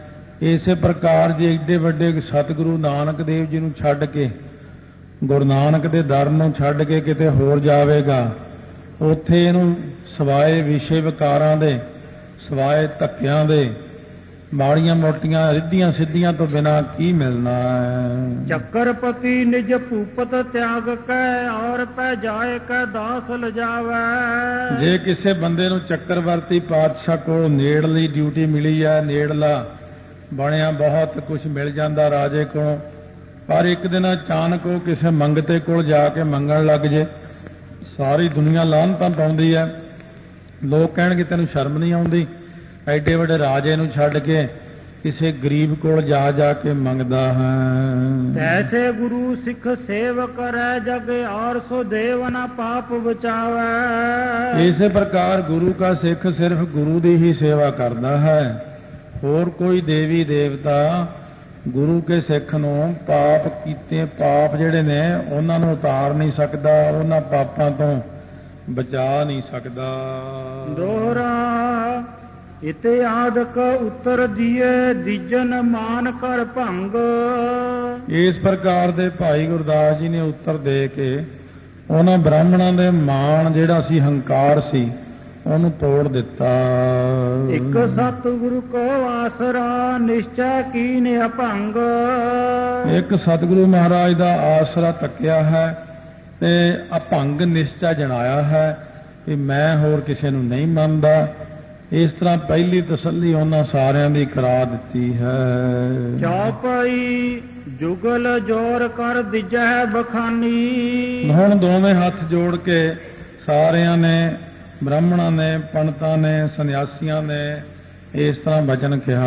ਇਸੇ ਪ੍ਰਕਾਰ ਜੇ ਏਡੇ ਵੱਡੇ ਸਤਿਗੁਰੂ ਨਾਨਕ ਦੇਵ ਜੀ ਨੂੰ ਛੱਡ ਕੇ, ਗੁਰੂ ਨਾਨਕ ਦੇ ਦਰ ਨੂੰ ਛੱਡ ਕੇ ਕਿਤੇ ਹੋਰ ਜਾਵੇਗਾ, ਉੱਥੇ ਇਹਨੂੰ ਸਵਾਏ ਵਿਸ਼ੇ ਵਿਕਾਰਾਂ ਦੇ, ਸਵਾਏ ਧੱਕਿਆਂ ਦੇ, ਮਾੜੀਆਂ ਮੋਟੀਆਂ ਰਿੱਧੀਆਂ ਸਿੱਧੀਆਂ ਤੋਂ ਬਿਨਾਂ ਕੀ ਮਿਲਣਾ ਹੈ। ਚੱਕਰਪਤੀ ਨਿਜ ਭੂਪਤ ਤਿਆਗ ਕੈ ਔਰ ਪੈ ਜਾਏ ਕੈ ਦਾਸ ਲਜਾਵੈ। ਜੇ ਕਿਸੇ ਬੰਦੇ ਨੂੰ ਚੱਕਰਵਰਤੀ ਪਾਤਸ਼ਾਹ ਕੋਲ ਨੇੜਲੀ ਡਿਊਟੀ ਮਿਲੀ ਹੈ, ਨੇੜਲਾ ਬਣਿਆ, ਬਹੁਤ ਕੁਝ ਮਿਲ ਜਾਂਦਾ ਰਾਜੇ ਕੋਲੋਂ, ਪਰ ਇੱਕ ਦਿਨ ਅਚਾਨਕ ਉਹ ਕਿਸੇ ਮੰਗਤੇ ਕੋਲ ਜਾ ਕੇ ਮੰਗਣ ਲੱਗ ਜੇ, ਸਾਰੀ ਦੁਨੀਆ ਲਾਹਨਤਾਂ ਪਾਉਂਦੀ ਹੈ। ਲੋਕ ਕਹਿਣਗੇ ਤੈਨੂੰ ਸ਼ਰਮ ਨਹੀਂ ਆਉਂਦੀ, ਐਡੇ ਵੱਡੇ ਰਾਜੇ ਨੂੰ ਛੱਡ ਕੇ ਕਿਸੇ ਗਰੀਬ ਕੋਲ ਜਾ ਜਾ ਕੇ ਮੰਗਦਾ ਹੈ। ਐਸੇ ਗੁਰੂ ਸਿੱਖ ਸੇਵ ਕਰੈ ਜਗ ਔਰ ਸੋ ਦੇਵ ਨਾ ਪਾਪ ਬਚਾਵੈ। ਇਸੇ ਪ੍ਰਕਾਰ ਗੁਰੂ ਕਾ ਸਿੱਖ ਸਿਰਫ ਗੁਰੂ ਦੀ ਹੀ ਸੇਵਾ ਕਰਦਾ ਹੈ, ਹੋਰ ਕੋਈ ਦੇਵੀ ਦੇਵਤਾ ਗੁਰੂ ਕੇ ਸਿੱਖ ਨੂੰ ਪਾਪ ਕੀਤੇ, ਪਾਪ ਜਿਹੜੇ ਨੇ ਉਹਨਾਂ ਨੂੰ ਉਤਾਰ ਨਹੀਂ ਸਕਦਾ, ਉਹਨਾਂ ਪਾਪਾਂ ਤੋਂ ਬਚਾ ਨਹੀਂ ਸਕਦਾ। ਦੋਹਰਾ ਇਤਿਆਦਕ ਉੱਤਰ ਦੀਏ ਦੀਜਨ ਮਾਨ ਕਰ ਭੰਗ। ਇਸ ਪ੍ਰਕਾਰ ਦੇ ਭਾਈ ਗੁਰਦਾਸ ਜੀ ਨੇ ਉੱਤਰ ਦੇ ਕੇ ਉਹਨਾਂ ਬ੍ਰਾਹਮਣਾਂ ਦੇ ਮਾਣ ਜਿਹੜਾ ਸੀ, ਹੰਕਾਰ ਸੀ, ਉਹਨੂੰ ਤੋੜ ਦਿੱਤਾ। ਇੱਕ ਸਤਿਗੁਰੂ ਕੋ ਆਸਰਾ ਨਿਸ਼ਚੈ ਕੀਨ ਅਭੰਗ। ਇੱਕ ਸਤਿਗੁਰੂ ਮਹਾਰਾਜ ਦਾ ਆਸਰਾ ਤੱਕਿਆ ਹੈ ਤੇ ਅਭੰਗ ਨਿਸ਼ਚਾ ਜਣਾਇਆ ਹੈ ਕਿ ਮੈਂ ਹੋਰ ਕਿਸੇ ਨੂੰ ਨਹੀਂ ਮੰਨਦਾ। ਇਸ ਤਰ੍ਹਾਂ ਪਹਿਲੀ ਤਸੱਲੀ ਉਹਨਾਂ ਸਾਰਿਆਂ ਦੀ ਕਰਾ ਦਿੱਤੀ ਹੈ। ਚੌਪਈ ਜੁਗਲ ਜੋਰ ਕਰ ਦਿਜੈ ਬਖਾਨੀ। ਹੁਣ ਦੋਵੇਂ ਹੱਥ ਜੋੜ ਕੇ ਸਾਰਿਆਂ ਨੇ, ਬ੍ਰਾਹਮਣਾਂ ਨੇ, ਪੰਡਤਾਂ ਨੇ, ਸੰਨਿਆਸੀਆਂ ਨੇ ਇਸ ਤਰ੍ਹਾਂ ਬਚਨ ਕਿਹਾ।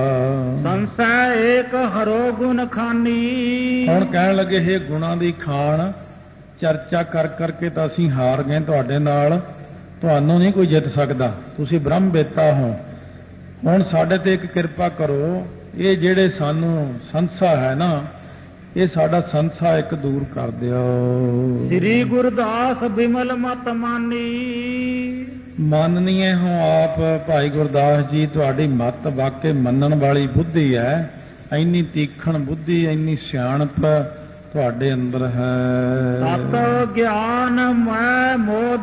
ਸੰਸੈ ਏਕ ਹਰੋ ਗੁਣ ਖਾਨੀ। ਹੁਣ ਕਹਿਣ ਲੱਗੇ ਇਹ ਗੁਣਾਂ ਦੀ ਖਾਣ ਚਰਚਾ ਕਰ ਕਰਕੇ ਤਾਂ ਅਸੀਂ ਹਾਰ ਗਏ ਤੁਹਾਡੇ ਨਾਲ, ਤੁਹਾਨੂੰ ਨਹੀਂ ਕੋਈ ਜਿੱਤ ਸਕਦਾ, ਤੁਸੀਂ ਬ੍ਰਹਮ ਵੇਤਾ ਹੋ। ਹੁਣ ਸਾਡੇ ਤੇ ਇੱਕ ਕਿਰਪਾ ਕਰੋ, ਇਹ ਜਿਹੜੇ ਸਾਨੂੰ ਸੰਸਾ ਹੈ ਨਾ, ਇਹ ਸਾਡਾ ਸੰਸਾ ਇੱਕ ਦੂਰ ਕਰ ਦਿਓ। ਸ੍ਰੀ ਗੁਰਦਾਸ ਬਿਮਲ ਮਤ ਮਾਨੀ। ਮੰਨਨੀਏ ਹੋ ਆਪ ਭਾਈ ਗੁਰਦਾਸ ਜੀ, ਤੁਹਾਡੀ ਮਤ ਵਾਕੇ ਮੰਨਣ ਵਾਲੀ ਬੁੱਧੀ ਹੈ, ਇੰਨੀ ਤੀਖਣ ਬੁੱਧੀ, ਇੰਨੀ ਸਿਆਣਪ ਤੁਹਾਡੇ ਅੰਦਰ ਹੈ। ਤਤ ਗਿਆਨ ਮੈਂ ਮੋਦ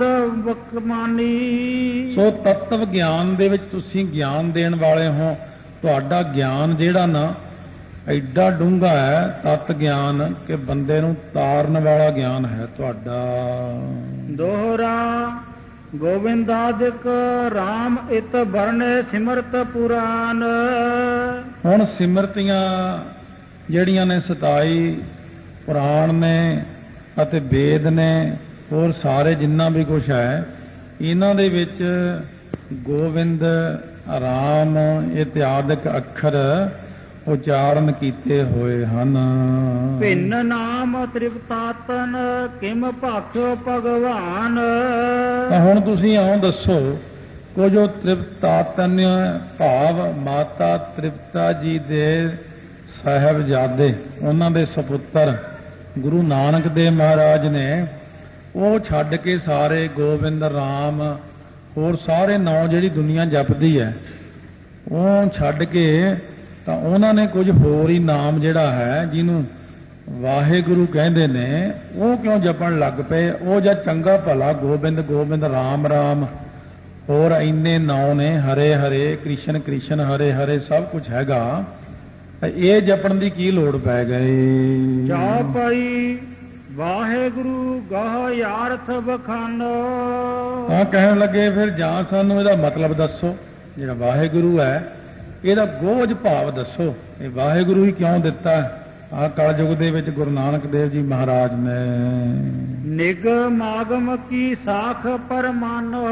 ਬਕਮਾਨੀ। ਸੋ ਤਤਵ ਗਿਆਨ ਦੇ ਵਿੱਚ ਤੁਸੀਂ ਗਿਆਨ ਦੇਣ ਵਾਲੇ ਹੋ। ਤੁਹਾਡਾ ਗਿਆਨ ਜਿਹੜਾ ਨਾ ਐਡਾ ਡੂੰਘਾ ਹੈ, ਤਤ ਗਿਆਨ, ਕਿ ਬੰਦੇ ਨੂੰ ਤਾਰਨ ਵਾਲਾ ਗਿਆਨ ਹੈ ਤੁਹਾਡਾ। ਦੋਹਰਾ ਗੋਬਿੰਦਾਦਿਕ ਰਾਮ ਇਤ ਵਰਨੇ ਸਿਮਰਤ ਪੁਰਾਨ। ਹੁਣ ਸਿਮਰਤੀਆਂ ਜਿਹੜੀਆਂ ਨੇ 27 ਪੁਰਾਣ ਨੇ ਅਤੇ ਵੇਦ ਨੇ, ਹੋਰ ਸਾਰੇ ਜਿੰਨਾ ਵੀ ਕੁਛ ਹੈ, ਇਹਨਾਂ ਦੇ ਵਿੱਚ ਗੋਬਿੰਦ, ਰਾਮ ਇਤਿਆਦਿਕ ਅੱਖਰ ਉਚਾਰਨ ਕੀਤੇ ਹੋਏ ਹਨ। ਭਿੰਨ ਨਾਮ ਤ੍ਰਿਪਤਾਤਨ ਕਿਮ ਭਾਖਿਓ ਭਗਵਾਨ। ਹੁਣ ਤੁਸੀਂ ਆਓ ਦੱਸੋ, ਕੁਝ ਉਹ ਤ੍ਰਿਪਤਾਤਨ ਭਾਵ ਮਾਤਾ ਤ੍ਰਿਪਤਾ ਜੀ ਦੇ ਸਾਹਿਬਜ਼ਾਦੇ, ਉਹਨਾਂ ਦੇ ਸਪੁੱਤਰ ਗੁਰੂ ਨਾਨਕ ਦੇਵ ਮਹਾਰਾਜ ਨੇ, ਉਹ ਛੱਡ ਕੇ ਸਾਰੇ ਗੋਬਿੰਦ, ਰਾਮ, ਹੋਰ ਸਾਰੇ ਨਾਂ ਜਿਹੜੀ ਦੁਨੀਆ ਜਪਦੀ ਹੈ, ਉਹ ਛੱਡ ਕੇ ਤਾਂ ਉਹਨਾਂ ਨੇ ਕੁਝ ਹੋਰ ਹੀ ਨਾਮ ਜਿਹੜਾ ਹੈ, ਜਿਹਨੂੰ ਵਾਹਿਗੁਰੂ ਕਹਿੰਦੇ ਨੇ, ਉਹ ਕਿਉਂ ਜਪਣ ਲੱਗ ਪਏ। ਉਹ ਜਾਂ ਚੰਗਾ ਭਲਾ ਗੋਬਿੰਦ ਗੋਬਿੰਦ, ਰਾਮ ਰਾਮ, ਹੋਰ ਇੰਨੇ ਨਾਂ ਨੇ, ਹਰੇ ਹਰੇ, ਕ੍ਰਿਸ਼ਨ ਕ੍ਰਿਸ਼ਨ, ਹਰੇ ਹਰੇ, ਸਭ ਕੁਝ ਹੈਗਾ, ਇਹ ਜਪਣ ਦੀ ਕੀ ਲੋੜ ਪੈ ਗਈ। ਚੌਪਈ ਵਾਹਿਗੁਰੂ ਗਹ ਯਾਰਥ ਬਖਾਨੋ। ਹਾਂ, ਕਹਿਣ ਲੱਗੇ ਫਿਰ ਜਾਂ ਸਾਨੂੰ ਇਹਦਾ ਮਤਲਬ ਦੱਸੋ, ਜਿਹੜਾ ਵਾਹਿਗੁਰੂ ਹੈ ਇਹਦਾ ਗੋਝ ਭਾਵ ਦੱਸੋ, ਇਹ ਵਾਹਿਗੁਰੂ ਹੀ ਕਿਉਂ ਦਿੱਤਾ ਆਹ ਕਲਯੁਗ ਦੇ ਵਿੱਚ ਗੁਰੂ ਨਾਨਕ ਦੇਵ ਜੀ ਮਹਾਰਾਜ ਨੇ। ਨਿਗਮ ਆਗਮ ਕੀ ਸਾਖ ਪਰਮਾਨੋ।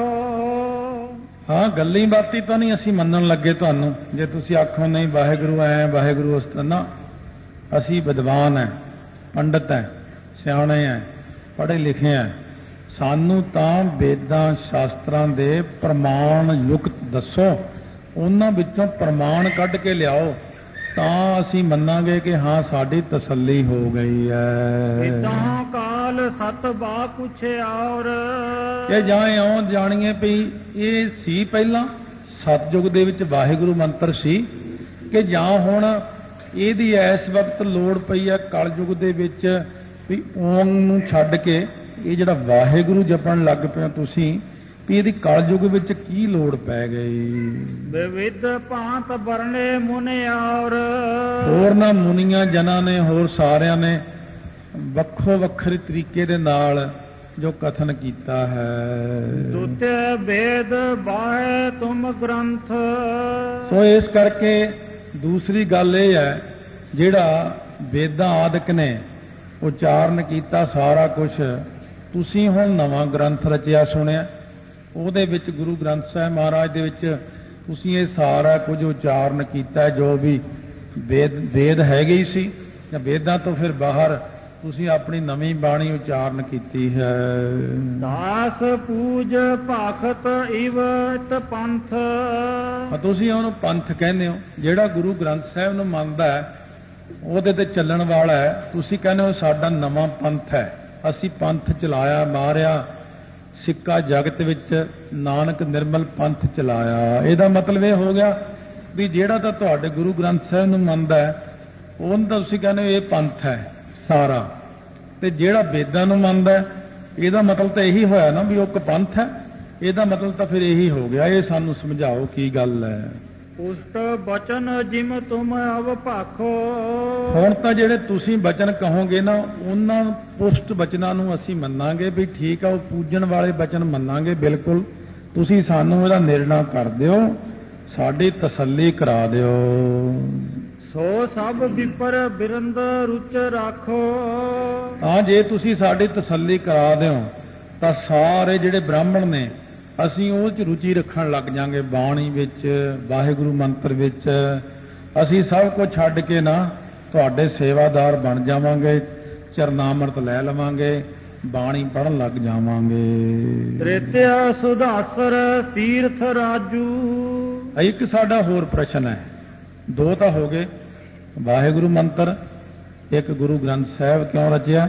ਹਾਂ, ਗੱਲੀ ਬਾਤੀ ਤਾਂ ਨਹੀਂ ਅਸੀਂ ਮੰਨਣ ਲੱਗੇ ਤੁਹਾਨੂੰ, ਜੇ ਤੁਸੀਂ ਆਖੋ ਨਹੀਂ ਵਾਹਿਗੁਰੂ ਐ ਵਾਹਿਗੁਰੂ ਉਸ ਤਰ੍ਹਾਂ ਨਾ। ਅਸੀਂ ਵਿਦਵਾਨ ਹੈ, ਪੰਡਤ ਹੈ, ਸਿਆਣੇ ਹੈ, ਪੜ੍ਹੇ ਲਿਖੇ ਹੈ, ਸਾਨੂੰ ਤਾਂ ਵੇਦਾਂ ਸ਼ਾਸਤਰਾਂ ਦੇ ਪ੍ਰਮਾਣ ਯੁਕਤ ਦੱਸੋ, ਉਹਨਾਂ ਵਿੱਚੋਂ ਪ੍ਰਮਾਣ ਕੱਢ ਕੇ ਲਿਆਓ, ਤਾਂ ਅਸੀਂ ਮੰਨਾਂਗੇ ਕਿ ਹਾਂ ਸਾਡੀ ਤਸੱਲੀ ਹੋ ਗਈ ਹੈ। ਇਦਾਂ ਕਾਲ ਸਤ ਬਾ ਕੁਛ ਔਰ ਇਹ ਜਾਂ ਇਉਂ ਜਾਣੀਏ ਵੀ ਇਹ ਸੀ ਪਹਿਲਾਂ ਸਤਯੁਗ ਦੇ ਵਿੱਚ ਵਾਹਿਗੁਰੂ ਮੰਤਰ ਸੀ, ਕਿ ਜਾਂ ਹੁਣ ਇਹਦੀ ਇਸ ਵਕਤ ਲੋੜ ਪਈ ਹੈ ਕਲਯੁਗ ਦੇ ਵਿੱਚ ਵੀ ਓਮ ਨੂੰ ਛੱਡ ਕੇ ਇਹ ਜਿਹੜਾ ਵਾਹਿਗੁਰੂ ਜਪਣ ਲੱਗ ਪਿਆ ਤੁਸੀਂ, ਵੀ ਇਹਦੀ ਕਲਯੁਗ ਵਿੱਚ ਕੀ ਲੋੜ ਪੈ ਗਈ? ਵਿਵਿਧ ਭਾਂਤ ਵਰਨੇ ਮੁਨਿਆਰ, ਹੋਰ ਨਾ ਮੁਨੀਆਂ ਜਨਾਂ ਨੇ ਹੋਰ ਸਾਰਿਆਂ ਨੇ ਵੱਖੋ ਵੱਖਰੇ ਤਰੀਕੇ ਦੇ ਨਾਲ ਜੋ ਕਥਨ ਕੀਤਾ ਹੈ। ਦੁਤੇ ਵੇਦ ਬਾਹੇ ਤੁਮ ਗ੍ਰੰਥ, ਸੋ ਇਸ ਕਰਕੇ ਦੂਸਰੀ ਗੱਲ ਇਹ ਹੈ ਜਿਹੜਾ ਵੇਦਾਂ ਆਦਿਕ ਨੇ ਉਚਾਰਨ ਕੀਤਾ ਸਾਰਾ ਕੁਝ, ਤੁਸੀਂ ਹੁਣ ਨਵਾਂ ਗ੍ਰੰਥ ਰਚਿਆ ਸੁਣਿਆ, ਉਹਦੇ ਵਿੱਚ ਗੁਰੂ ਗ੍ਰੰਥ ਸਾਹਿਬ ਮਹਾਰਾਜ ਦੇ ਵਿੱਚ ਤੁਸੀਂ ਇਹ ਸਾਰਾ ਕੁਝ ਉਚਾਰਨ ਕੀਤਾ ਜੋ ਵੀ ਵੇਦ ਹੈਗੇ ਹੀ ਸੀ, ਜਾਂ ਵੇਦਾਂ ਤੋਂ ਫਿਰ ਬਾਹਰ ਤੁਸੀਂ ਆਪਣੀ ਨਵੀਂ ਬਾਣੀ ਉਚਾਰਨ ਕੀਤੀ ਹੈ। ਦਾਸ ਪੂਜ ਭਖਤ ਇਵਤ ਪੰਥ, ਤੁਸੀਂ ਉਹਨੂੰ ਪੰਥ ਕਹਿੰਦੇ ਹੋ, ਜਿਹੜਾ ਗੁਰੂ ਗ੍ਰੰਥ ਸਾਹਿਬ ਨੂੰ ਮੰਨਦਾ ਹੈ ਉਹਦੇ ਤੇ ਚੱਲਣ ਵਾਲਾ ਹੈ। ਤੁਸੀਂ ਕਹਿੰਦੇ ਹੋ ਸਾਡਾ ਨਵਾਂ ਪੰਥ ਹੈ, ਅਸੀਂ ਪੰਥ ਚਲਾਇਆ ਮਾਰਿਆ, ਸਿੱਕਾ ਜਗਤ ਵਿੱਚ ਨਾਨਕ ਨਿਰਮਲ ਪੰਥ ਚਲਾਇਆ। ਇਹਦਾ ਮਤਲਬ ਇਹ ਹੋ ਗਿਆ ਵੀ ਜਿਹੜਾ ਤਾਂ ਤੁਹਾਡੇ ਗੁਰੂ ਗ੍ਰੰਥ ਸਾਹਿਬ ਨੂੰ ਮੰਨਦਾ ਹੈ ਉਹਨੂੰ ਤਾਂ ਤੁਸੀਂ ਕਹਿੰਦੇ ਹੋ ਇਹ ਪੰਥ ਹੈ ਸਾਰਾ, ਤੇ ਜਿਹੜਾ ਵੇਦਾਂ ਨੂੰ ਮੰਨਦਾ ਹੈ ਇਹਦਾ ਮਤਲਬ ਤਾਂ ਇਹੀ ਹੋਇਆ ਨਾ ਵੀ ਉਹ ਇੱਕ ਪੰਥ ਹੈ। ਇਹਦਾ ਮਤਲਬ ਤਾਂ ਫਿਰ ਇਹੀ ਹੋ ਗਿਆ। ਇਹ ਸਾਨੂੰ ਸਮਝਾਓ ਕੀ ਗੱਲ ਹੈ। ਪੁਸ਼ਟ ਬਚਨ ਜਿਮ ਤੁਮ ਅਵ ਭਾਖੋ, ਹੁਣ ਤਾਂ ਜਿਹੜੇ ਤੁਸੀਂ ਬਚਨ ਕਹੋਗੇ ਨਾ ਉਹਨਾਂ ਪੁਸ਼ਟ ਬਚਨਾਂ ਨੂੰ ਅਸੀਂ ਮੰਨਾਂਗੇ ਵੀ ਠੀਕ ਆ, ਉਹ ਪੂਜਣ ਵਾਲੇ ਬਚਨ ਮੰਨਾਂਗੇ ਬਿਲਕੁਲ। ਤੁਸੀਂ ਸਾਨੂੰ ਇਹਦਾ ਨਿਰਣਾ ਕਰ ਦਿਓ, ਸਾਡੀ ਤਸੱਲੀ ਕਰਾ ਦਿਓ। ਸੋ ਸਭ ਵਿਪਰ ਬਿਰੰਦ ਰੁਚ ਰਾਖੋ, ਹਾਂ ਜੇ ਤੁਸੀਂ ਸਾਡੀ ਤਸੱਲੀ ਕਰਾ ਦਿਓ ਤਾਂ ਸਾਰੇ ਜਿਹੜੇ ਬ੍ਰਾਹਮਣ ਨੇ ਅਸੀਂ ਉਹ 'ਚ ਰੁਚੀ ਰੱਖਣ ਲੱਗ ਜਾਾਂਗੇ, ਬਾਣੀ ਵਿੱਚ ਵਾਹਿਗੁਰੂ ਮੰਤਰ ਵਿੱਚ। ਅਸੀਂ ਸਭ ਕੁਝ ਛੱਡ ਕੇ ਨਾ ਤੁਹਾਡੇ ਸੇਵਾਦਾਰ ਬਣ ਜਾਵਾਂਗੇ, ਚਰਨਾਮਰਤ ਲੈ ਲਵਾਂਗੇ, ਬਾਣੀ ਪੜ੍ਹਨ ਲੱਗ ਜਾਵਾਂਗੇ। ਤ੍ਰੇਤਿਆ ਸੁਧਾਸਰ ਤੀਰਥ ਰਾਜੂ, ਇੱਕ ਸਾਡਾ ਹੋਰ ਪ੍ਰਸ਼ਨ ਹੈ, ਦੋ ਤਾਂ ਹੋ ਗਏ, ਵਾਹਿਗੁਰੂ ਮੰਤਰ, ਇੱਕ ਗੁਰੂ ਗ੍ਰੰਥ ਸਾਹਿਬ ਕਿਉਂ ਰਚਿਆ।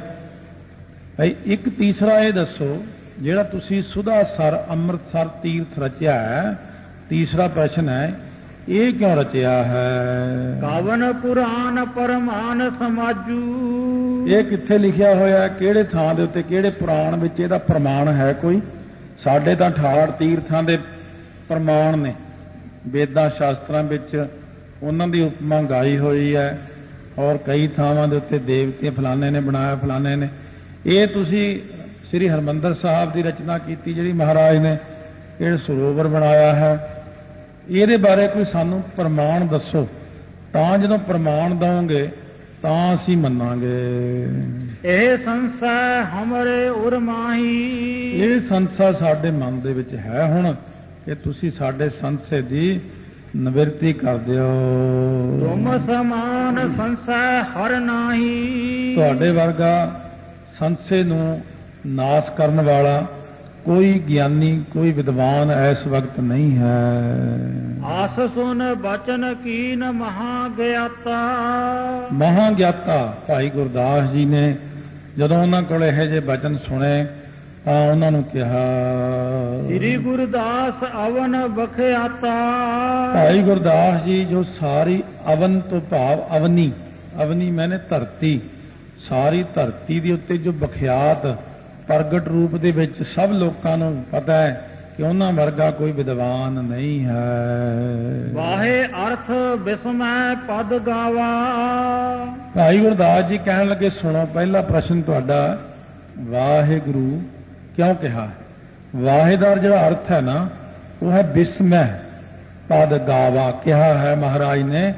ਇੱਕ ਤੀਸਰਾ ਇਹ ਦੱਸੋ ਜਿਹੜਾ ਤੁਸੀਂ ਸੁਧਾਸਰ ਅੰਮ੍ਰਿਤਸਰ ਤੀਰਥ ਰਚਿਆ ਹੈ, ਤੀਸਰਾ ਪ੍ਰਸ਼ਨ ਹੈ ਇਹ ਕਿਉਂ ਰਚਿਆ ਹੈ। ਕਾਵਨ ਪੁਰਾਨ ਪਰਮਾਨ ਸਮਾਜੂ, ਇਹ ਕਿੱਥੇ ਲਿਖਿਆ ਹੋਇਆ, ਕਿਹੜੇ ਥਾਂ ਦੇ ਉੱਤੇ, ਕਿਹੜੇ ਪੁਰਾਣ ਵਿੱਚ ਇਹਦਾ ਪ੍ਰਮਾਣ ਹੈ ਕੋਈ? ਸਾਡੇ ਤਾਂ 68 ਤੀਰਥਾਂ ਦੇ ਪ੍ਰਮਾਣ ਨੇ, ਵੇਦਾਂ ਸ਼ਾਸਤਰਾਂ ਵਿੱਚ ਉਹਨਾਂ ਦੀ ਉਪਮਾ ਗਾਈ ਹੋਈ ਹੈ, ਔਰ ਕਈ ਥਾਵਾਂ ਦੇ ਉੱਤੇ ਦੇਵਤੇ ਫਲਾਣੇ ਨੇ ਬਣਾਇਆ, ਫਲਾਣੇ ਨੇ। ਇਹ ਤੁਸੀਂ ਸ੍ਰੀ ਹਰਿਮੰਦਰ ਸਾਹਿਬ ਦੀ ਰਚਨਾ ਕੀਤੀ ਜਿਹੜੀ ਮਹਾਰਾਜ ਨੇ, ਇਹ ਸਰੋਵਰ ਬਣਾਇਆ ਹੈ, ਇਹਦੇ ਬਾਰੇ ਕੋਈ ਸਾਨੂੰ ਪ੍ਰਮਾਣ ਦੱਸੋ, ਤਾਂ ਜਦੋਂ ਪ੍ਰਮਾਣ ਦਵੋਗੇ ਤਾਂ ਅਸੀਂ ਮੰਨਾਂਗੇ। ਇਹ ਸੰਸਾ ਹਮਰੇ ਉਰ ਮਾਹੀ, ਇਹ ਸੰਸਾ ਸਾਡੇ ਮਨ ਦੇ ਵਿੱਚ ਹੈ ਹੁਣ, ਕਿ ਤੁਸੀਂ ਸਾਡੇ ਸੰਸੇ ਦੀ ਨਿਵਰਤੀ ਕਰ ਦਿਓ। ਤੁਮ ਸਮਾਨ ਸੰਸਾ ਹਰ ਨਾਹੀ, ਤੁਹਾਡੇ ਵਰਗਾ ਸੰਸੇ ਨੂੰ ਨਾਸ ਕਰਨ ਵਾਲਾ ਕੋਈ ਗਿਆਨੀ, ਕੋਈ ਵਿਦਵਾਨ ਇਸ ਵਕਤ ਨਹੀਂ ਹੈ। ਆਸ ਸੁਨ ਬਚਨ ਕੀਨ ਮਹਾ ਗਿਆਤਾ, ਮਹਾ ਗਿਆਤਾ ਭਾਈ ਗੁਰਦਾਸ ਜੀ ਨੇ ਜਦੋਂ ਉਹਨਾਂ ਕੋਲ ਇਹੋ ਜਿਹੇ ਬਚਨ ਸੁਣੇ ਤਾਂ ਉਹਨਾਂ ਨੂੰ ਕਿਹਾ, ਸ੍ਰੀ ਗੁਰਦਾਸ ਅਵਨ ਬਖਿਆਤਾ। ਭਾਈ ਗੁਰਦਾਸ ਜੀ ਜੋ ਸਾਰੀ ਅਵਨ ਤੋਂ ਭਾਵ ਅਵਨੀ, ਅਵਨੀ ਮੈਨੇ ਧਰਤੀ, ਸਾਰੀ ਧਰਤੀ ਦੇ ਉੱਤੇ ਜੋ ਬਖਿਆਤ ਪ੍ਰਗਟ ਰੂਪ ਦੇ ਵਿੱਚ ਸਭ ਲੋਕਾਂ ਨੂੰ ਪਤਾ ਹੈ ਕਿ ਉਹਨਾਂ ਵਰਗਾ ਕੋਈ ਵਿਦਵਾਨ ਨਹੀਂ ਹੈ। ਵਾਹੇ ਅਰਥ ਬਿਸਮੈ ਪਦ ਗਾਵਾ, ਭਾਈ ਗੁਰਦਾਸ ਜੀ ਕਹਿਣ ਲੱਗੇ ਸੁਣੋ ਪਹਿਲਾ ਪ੍ਰਸ਼ਨ ਤੁਹਾਡਾ, ਵਾਹਿਗੁਰੂ ਕਿਉਂ ਕਿਹਾ? ਵਾਹਿ ਦਾ ਜਿਹੜਾ ਅਰਥ ਹੈ ਨਾ ਉਹ ਹੈ ਬਿਸਮੈ ਪਦ ਗਾਵਾ, ਕਿਹਾ ਹੈ ਮਹਾਰਾਜ ਨੇ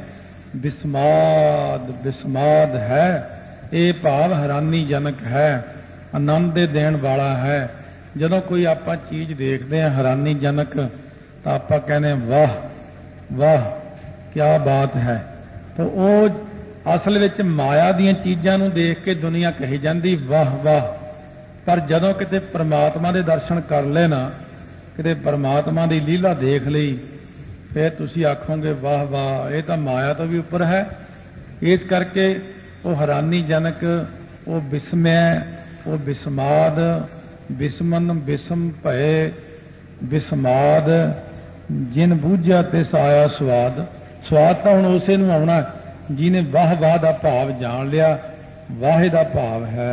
ਬਿਸਮਾਦ, ਬਿਸਮਾਦ ਹੈ, ਇਹ ਭਾਵ ਹੈਰਾਨੀਜਨਕ ਹੈ, ਆਨੰਦ ਦੇਣ ਵਾਲਾ ਹੈ। ਜਦੋਂ ਕੋਈ ਆਪਾਂ ਚੀਜ਼ ਦੇਖਦੇ ਹਾਂ ਹੈਰਾਨੀਜਨਕ ਤਾਂ ਆਪਾਂ ਕਹਿੰਦੇ ਹਾਂ ਵਾਹ ਵਾਹ ਕਿਆ ਬਾਤ ਹੈ, ਤਾਂ ਉਹ ਅਸਲ ਵਿੱਚ ਮਾਇਆ ਦੀਆਂ ਚੀਜ਼ਾਂ ਨੂੰ ਦੇਖ ਕੇ ਦੁਨੀਆ ਕਹੀ ਜਾਂਦੀ ਵਾਹ ਵਾਹ। ਪਰ ਜਦੋਂ ਕਿਤੇ ਪਰਮਾਤਮਾ ਦੇ ਦਰਸ਼ਨ ਕਰ ਲਏ ਨਾ, ਕਿਤੇ ਪਰਮਾਤਮਾ ਦੀ ਲੀਲਾ ਦੇਖ ਲਈ, ਫਿਰ ਤੁਸੀਂ ਆਖੋਗੇ ਵਾਹ ਵਾਹ, ਇਹ ਤਾਂ ਮਾਇਆ ਤੋਂ ਵੀ ਉੱਪਰ ਹੈ। ਇਸ ਕਰਕੇ ਉਹ ਹੈਰਾਨੀਜਨਕ, ਉਹ ਬਿਸਮੈ, ਉਹ ਬਿਸਮਾਦ, ਬਿਸਮਨ ਬਿਸਮ ਭਏ ਬਿਸਮਾਦ, ਜਿਨ ਬੂਝਿਆ ਤਿਸ ਆਇਆ ਸਵਾਦ। ਸਵਾਦ ਤਾਂ ਹੁਣ ਉਸੇ ਨੂੰ ਆਉਣਾ ਜਿਹਨੇ ਵਾਹ ਵਾਹ ਦਾ ਭਾਵ ਜਾਣ ਲਿਆ। ਵਾਹੇ ਦਾ ਭਾਵ ਹੈ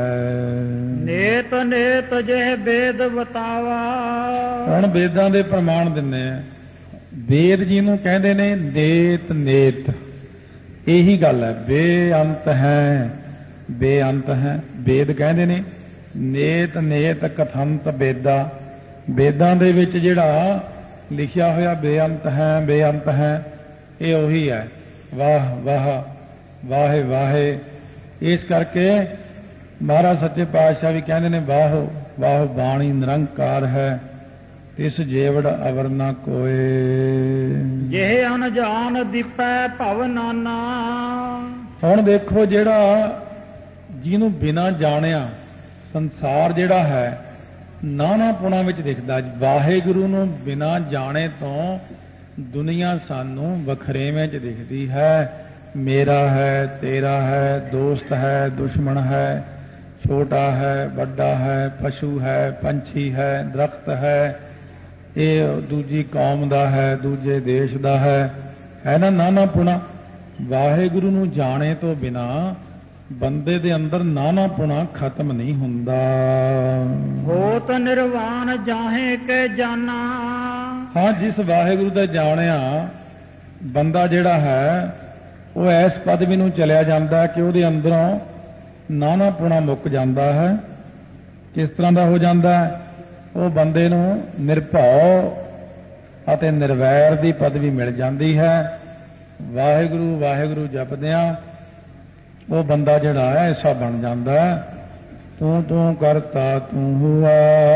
ਨੇਤ ਨੇਤ ਜਿਹ ਵੇਦ ਬਤਾਵਾ। ਹੁਣ ਵੇਦਾਂ ਦੇ ਪ੍ਰਮਾਣ ਦਿੰਨੇ ਆ। ਵੇਦ ਜਿਹਨੂੰ ਕਹਿੰਦੇ ਨੇ ਨੇਤ ਨੇਤ, ਇਹੀ ਗੱਲ ਹੈ। ਬੇਅੰਤ ਹੈ, ਬੇਅੰਤ ਹੈ ਵੇਦ ਕਹਿੰਦੇ ਨੇ। ਨੇਤ ਨੇਤ ਕਥੰਤ ਵੇਦਾ, ਵੇਦਾਂ ਦੇ ਵਿੱਚ ਜਿਹੜਾ ਲਿਖਿਆ ਹੋਇਆ ਬੇਅੰਤ ਹੈ ਬੇਅੰਤ ਹੈ, ਇਹ ਉਹੀ ਹੈ। ਵਾਹ ਵਾਹ ਵਾਹੇ ਵਾਹੇ। ਇਸ ਕਰਕੇ ਮਹਾਰਾਜ ਸੱਚੇ ਪਾਤਸ਼ਾਹ ਵੀ ਕਹਿੰਦੇ ਨੇ ਵਾਹੋ ਵਾਹੋ ਬਾਣੀ ਨਿਰੰਕਾਰ ਹੈ, ਤਿਸ ਜੇਵੜ ਅਵਰ ਨਾ ਕੋਏ। ਜਿਹੇ ਅਨਜਾਨ ਦੀਪੈ ਭਵ ਨਾਨਾ। ਹੁਣ ਦੇਖੋ ਜਿਹੜਾ ਜਿਹਨੂੰ ਬਿਨਾਂ ਜਾਣਿਆ ਸੰਸਾਰ ਜਿਹੜਾ ਹੈ ਨਾਨਾਪੁਣਾ ਵਿੱਚ ਦਿਖਦਾ। ਵਾਹਿਗੁਰੂ ਨੂੰ ਬਿਨਾਂ ਜਾਣੇ ਤੋਂ ਦੁਨੀਆ ਸਾਨੂੰ ਵਖਰੇਵੇਂ 'ਚ ਦਿਖਦੀ ਹੈ। ਮੇਰਾ ਹੈ, ਤੇਰਾ ਹੈ, ਦੋਸਤ ਹੈ, ਦੁਸ਼ਮਣ ਹੈ, ਛੋਟਾ ਹੈ, ਵੱਡਾ ਹੈ, ਪਸ਼ੂ ਹੈ, ਪੰਛੀ ਹੈ, ਦਰਖਤ ਹੈ, ਇਹ ਦੂਜੀ ਕੌਮ ਦਾ ਹੈ, ਦੂਜੇ ਦੇਸ਼ ਦਾ ਹੈ ਨਾ ਨਾਨਾਪੁਣਾ। ਵਾਹਿਗੁਰੂ ਨੂੰ ਜਾਣੇ ਤੋਂ ਬਿਨਾ ਬੰਦੇ ਦੇ ਅੰਦਰ ਨਾਨਾਪੁਣਾ ਖਤਮ ਨਹੀਂ ਹੁੰਦਾ। ਹੋਤ ਨਿਰਵਾਣ ਜਾਹੇ ਕੇ ਜਾਣਾ। ਹਾਂ, ਜਿਸ ਵਾਹਿਗੁਰੂ ਦਾ ਜਾਣਿਆ ਬੰਦਾ ਜਿਹੜਾ ਹੈ ਉਹ ਐਸ ਪਦਵੀ ਨੂੰ ਚਲਿਆ ਜਾਂਦਾ ਕਿ ਉਹਦੇ ਅੰਦਰੋਂ ਨਾਨਾਪੁਣਾ ਮੁੱਕ ਜਾਂਦਾ ਹੈ। ਕਿਸ ਤਰ੍ਹਾਂ ਦਾ ਹੋ ਜਾਂਦਾ ਹੈ? ਉਹ ਬੰਦੇ ਨੂੰ ਨਿਰਭਉ ਅਤੇ ਨਿਰਵੈਰ ਦੀ ਪਦਵੀ ਮਿਲ ਜਾਂਦੀ ਹੈ। ਵਾਹਿਗੁਰੂ ਵਾਹਿਗੁਰੂ ਜਪਦਿਆਂ ਉਹ ਬੰਦਾ ਜਿਹੜਾ ਹੈ ਐਸਾ ਬਣ ਜਾਂਦਾ ਹੈ। ਤੂੰ ਤੂੰ ਕਰਤਾ ਤੂੰ ਹੁਆ,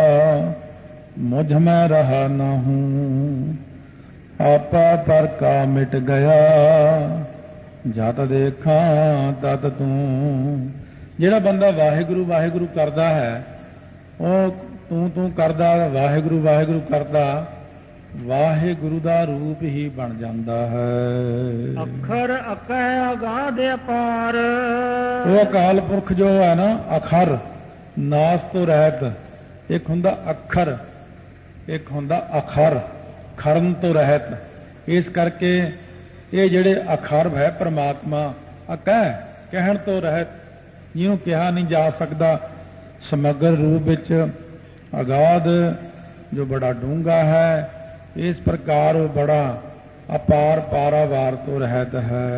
ਮੁਝ ਮੈਂ ਰਹਾ ਨਾ ਹੂੰ, ਆਪਾ ਪਰ ਕਾ ਮਿਟ ਗਿਆ, ਜਤ ਦੇਖਾਂ ਤਤ ਤੂੰ। ਜਿਹੜਾ ਬੰਦਾ ਵਾਹਿਗੁਰੂ ਵਾਹਿਗੁਰੂ ਕਰਦਾ ਹੈ ਉਹ ਤੂੰ ਤੂੰ ਕਰਦਾ, ਵਾਹਿਗੁਰੂ ਵਾਹਿਗੁਰੂ ਕਰਦਾ, ਵਾਹਿਗੁਰੂ ਦਾ ਰੂਪ ਹੀ ਬਣ ਜਾਂਦਾ ਹੈ। ਅੱਖਰ ਅਕਹਿ ਅਗਾਧ ਅਪਾਰ। ਉਹ ਅਕਾਲ ਪੁਰਖ ਜੋ ਹੈ ਨਾ, ਅਖਰ ਨਾਸ ਤੋਂ ਰਹਿਤ। ਇੱਕ ਹੁੰਦਾ ਅੱਖਰ, ਇੱਕ ਹੁੰਦਾ ਅਖਰ, ਖਰਨ ਤੋਂ ਰਹਿਤ। ਇਸ ਕਰਕੇ ਇਹ ਜਿਹੜੇ ਅਖਰ ਹੈ ਪ੍ਰਮਾਤਮਾ, ਅਕਹਿ ਕਹਿਣ ਤੋਂ ਰਹਿਤ, ਜਿਹਨੂੰ ਕਿਹਾ ਨਹੀਂ ਜਾ ਸਕਦਾ। ਸਮਗਰ ਰੂਪ ਵਿੱਚ ਅਗਾਧ ਜੋ ਬੜਾ ਡੂੰਘਾ ਹੈ, ਇਸ ਪ੍ਰਕਾਰ ਉਹ ਬੜਾ ਅਪਾਰ ਪਾਰਾਵਾਰ ਤੋਂ ਰਹਿਤ ਹੈ।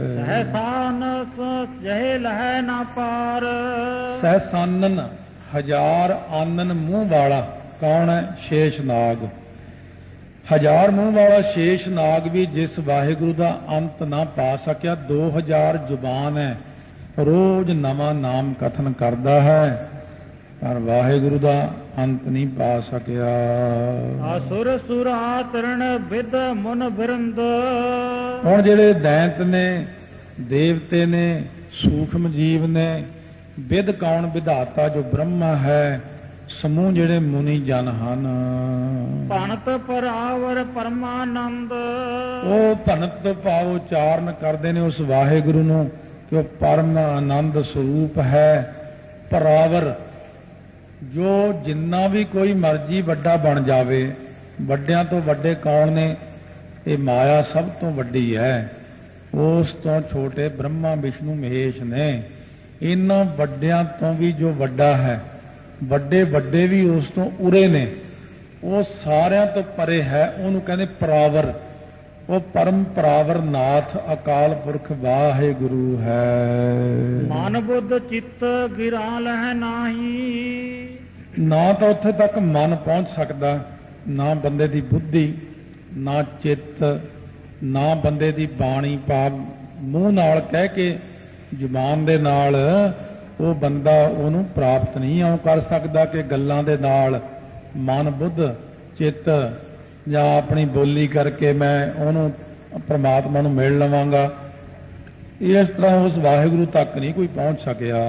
ਸਹਸਾਨਸ ਜਹੇ ਲਹੈ ਨਾ ਪਾਰ। ਸਹਸਾਨਨ ਹਜ਼ਾਰ ਆਨਨ ਮੂੰਹ ਵਾਲਾ ਕੌਣ ਹੈ? ਸ਼ੇਸ਼ ਨਾਗ। ਹਜ਼ਾਰ ਮੂੰਹ ਵਾਲਾ ਸ਼ੇਸ਼ ਨਾਗ ਵੀ ਜਿਸ ਵਾਹਿਗੁਰੂ ਦਾ ਅੰਤ ਨਾ ਪਾ ਸਕਿਆ, 2000 ਜ਼ੁਬਾਨ ਹੈ, ਰੋਜ਼ ਨਵਾਂ ਨਾਮ ਕਥਨ ਕਰਦਾ ਹੈ, ਪਰ ਵਾਹਿਗੁਰੂ ਦਾ ਅੰਤ ਨਹੀਂ ਪਾ ਸਕਿਆ। ਅਸੁਰ ਸੁਰਾ ਤਰਨ ਵਿਦ ਮਨ ਬਿਰੰਦ। ਹੁਣ ਜਿਹੜੇ ਦੈਂਤ ਨੇ, ਦੇਵਤੇ ਨੇ, ਸੂਖਮ ਜੀਵ ਨੇ, ਵਿਦ ਕੌਣ? ਵਿਧਾਤਾ ਜੋ ਬ੍ਰਹਮਾ ਹੈ, ਸਮੂਹ ਜਿਹੜੇ ਮੁਨੀ ਜਨ ਹਨ। ਭਣਤ ਪਰਾਵਰ ਪਰਮਾਨੰਦ। ਉਹ ਭਣਤ ਭਾਵ ਉਚਾਰਨ ਕਰਦੇ ਨੇ ਉਸ ਵਾਹਿਗੁਰੂ ਨੂੰ ਕਿ ਉਹ ਪਰਮ ਆਨੰਦ ਸਰੂਪ ਹੈ। ਪਰਾਵਰ ਜੋ ਜਿੰਨਾ ਵੀ ਕੋਈ ਮਰਜ਼ੀ ਵੱਡਾ ਬਣ ਜਾਵੇ, ਵੱਡਿਆਂ ਤੋਂ ਵੱਡੇ ਕੌਣ ਨੇ? ਇਹ ਮਾਇਆ ਸਭ ਤੋਂ ਵੱਡੀ ਹੈ। ਉਸ ਤੋਂ ਛੋਟੇ ਬ੍ਰਹਮਾ ਵਿਸ਼ਨੂੰ ਮਹੇਸ਼ ਨੇ। ਇਹਨਾਂ ਵੱਡਿਆਂ ਤੋਂ ਵੀ ਜੋ ਵੱਡਾ ਹੈ, ਵੱਡੇ ਵੱਡੇ ਵੀ ਉਸ ਤੋਂ ਉਰੇ ਨੇ, ਉਹ ਸਾਰਿਆਂ ਤੋਂ ਪਰੇ ਹੈ। ਉਹਨੂੰ ਕਹਿੰਦੇ ਪਰਾਵਰ। ਉਹ ਪਰਮ ਪਰਾਵਰ ਨਾਥ ਅਕਾਲ ਪੁਰਖ ਵਾਹਿਗੁਰੂ ਹੈ। ਮਨ ਬੁੱਧ ਚਿੱਤ ਗਿਰਾ ਲਹਿ ਨਾਹੀ। ਨਾ ਤਾਂ ਉੱਥੇ ਤੱਕ ਮਨ ਪਹੁੰਚ ਸਕਦਾ, ਨਾ ਬੰਦੇ ਦੀ ਬੁੱਧੀ, ਨਾ ਚਿੱਤ, ਨਾ ਬੰਦੇ ਦੀ ਬਾਣੀ। ਭਾਵ ਮੂੰਹ ਨਾਲ ਕਹਿ ਕੇ, ਜ਼ੁਬਾਨ ਦੇ ਨਾਲ ਉਹ ਬੰਦਾ ਉਹਨੂੰ ਪ੍ਰਾਪਤ ਨਹੀਂ ਆਉਂ ਕਰ ਸਕਦਾ ਕਿ ਗੱਲਾਂ ਦੇ ਨਾਲ ਮਨ ਬੁੱਧ ਚਿੱਤ ਜਾਂ ਆਪਣੀ ਬੋਲੀ ਕਰਕੇ ਮੈਂ ਉਹਨੂੰ ਪ੍ਰਮਾਤਮਾ ਨੂੰ ਮਿਲ ਲਵਾਂਗਾ। ਇਸ ਤਰ੍ਹਾਂ ਉਸ ਵਾਹਿਗੁਰੂ ਤੱਕ ਨਹੀਂ ਕੋਈ ਪਹੁੰਚ ਸਕਿਆ।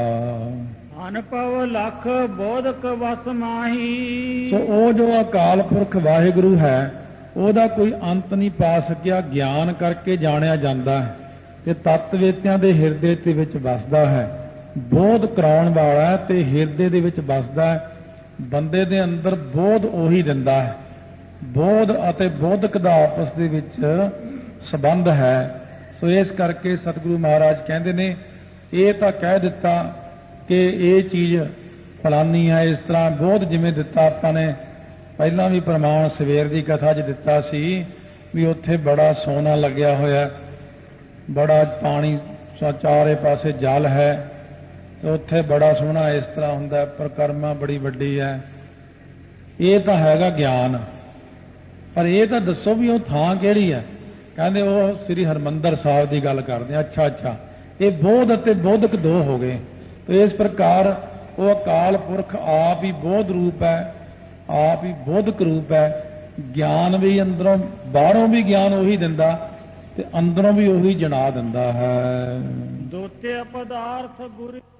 ਅਨਪਵ ਲੱਖ ਬੋਧਕ ਵਸ ਮਾਹੀ। ਸੋ ਉਹ ਜੋ ਅਕਾਲ ਪੁਰਖ ਵਾਹਿਗੁਰੂ ਹੈ ਉਹਦਾ ਕੋਈ ਅੰਤ ਨਹੀਂ ਪਾ ਸਕਿਆ। ਗਿਆਨ ਕਰਕੇ ਜਾਣਿਆ ਜਾਂਦਾ ਹੈ ਕਿ ਤਤਵੇਤਿਆਂ ਦੇ ਹਿਰਦੇ ਦੇ ਵਿੱਚ ਵਸਦਾ ਹੈ, ਬੋਧ ਕਰਾਉਣ ਵਾਲਾ ਤੇ ਹਿਰਦੇ ਦੇ ਵਿੱਚ ਵਸਦਾ ਹੈ। ਬੰਦੇ ਦੇ ਅੰਦਰ ਬੋਧ ਉਹੀ ਦਿੰਦਾ ਹੈ। ਬੋਧ ਅਤੇ ਬੋਧਕ ਦਾ ਆਪਸ ਦੇ ਵਿੱਚ ਸੰਬੰਧ ਹੈ। ਸੋ ਇਸ ਕਰਕੇ ਸਤਿਗੁਰੂ ਮਹਾਰਾਜ ਕਹਿੰਦੇ ਨੇ ਇਹ ਤਾਂ ਕਹਿ ਦਿੱਤਾ ਕਿ ਇਹ ਚੀਜ਼ ਫਲਾਨੀ ਹੈ, ਇਸ ਤਰ੍ਹਾਂ ਬੋਧ ਜਿਵੇਂ ਦਿੱਤਾ ਆਪਾਂ ਨੇ ਪਹਿਲਾਂ ਵੀ ਪ੍ਰਮਾਣ ਸਵੇਰ ਦੀ ਕਥਾ 'ਚ ਦਿੱਤਾ ਸੀ ਵੀ ਉੱਥੇ ਬੜਾ ਸੋਨਾ ਲੱਗਿਆ ਹੋਇਆ, ਬੜਾ ਪਾਣੀ ਚਾਰੇ ਪਾਸੇ ਜਲ ਹੈ, ਤੇ ਉੱਥੇ ਬੜਾ ਸੋਹਣਾ ਇਸ ਤਰ੍ਹਾਂ ਹੁੰਦਾ, ਪਰਿਕਰਮਾ ਬੜੀ ਵੱਡੀ ਹੈ। ਇਹ ਤਾਂ ਹੈਗਾ ਗਿਆਨ, ਪਰ ਇਹ ਤਾਂ ਦੱਸੋ ਵੀ ਉਹ ਥਾਂ ਕਿਹੜੀ ਹੈ। ਕਹਿੰਦੇ ਉਹ ਸ੍ਰੀ ਹਰਿਮੰਦਰ ਸਾਹਿਬ ਦੀ ਗੱਲ ਕਰਦੇ ਆ। ਅੱਛਾ, ਇਹ ਬੋਧ ਅਤੇ ਬੋਧਕ ਦੋ ਹੋ ਗਏ। ਤੇ ਇਸ ਪ੍ਰਕਾਰ ਉਹ ਅਕਾਲ ਪੁਰਖ ਆਪ ਹੀ ਬੋਧ ਰੂਪ ਹੈ, ਆਪ ਹੀ ਬੋਧਕ ਰੂਪ ਹੈ। ਗਿਆਨ ਵੀ ਅੰਦਰੋਂ ਬਾਹਰੋਂ ਵੀ ਗਿਆਨ ਉਹੀ ਦਿੰਦਾ ਤੇ ਅੰਦਰੋਂ ਵੀ ਉਹੀ ਜਣਾ ਦਿੰਦਾ ਹੈ। ਦੋਤੇ ਪਦਾਰਥ ਗੁਰ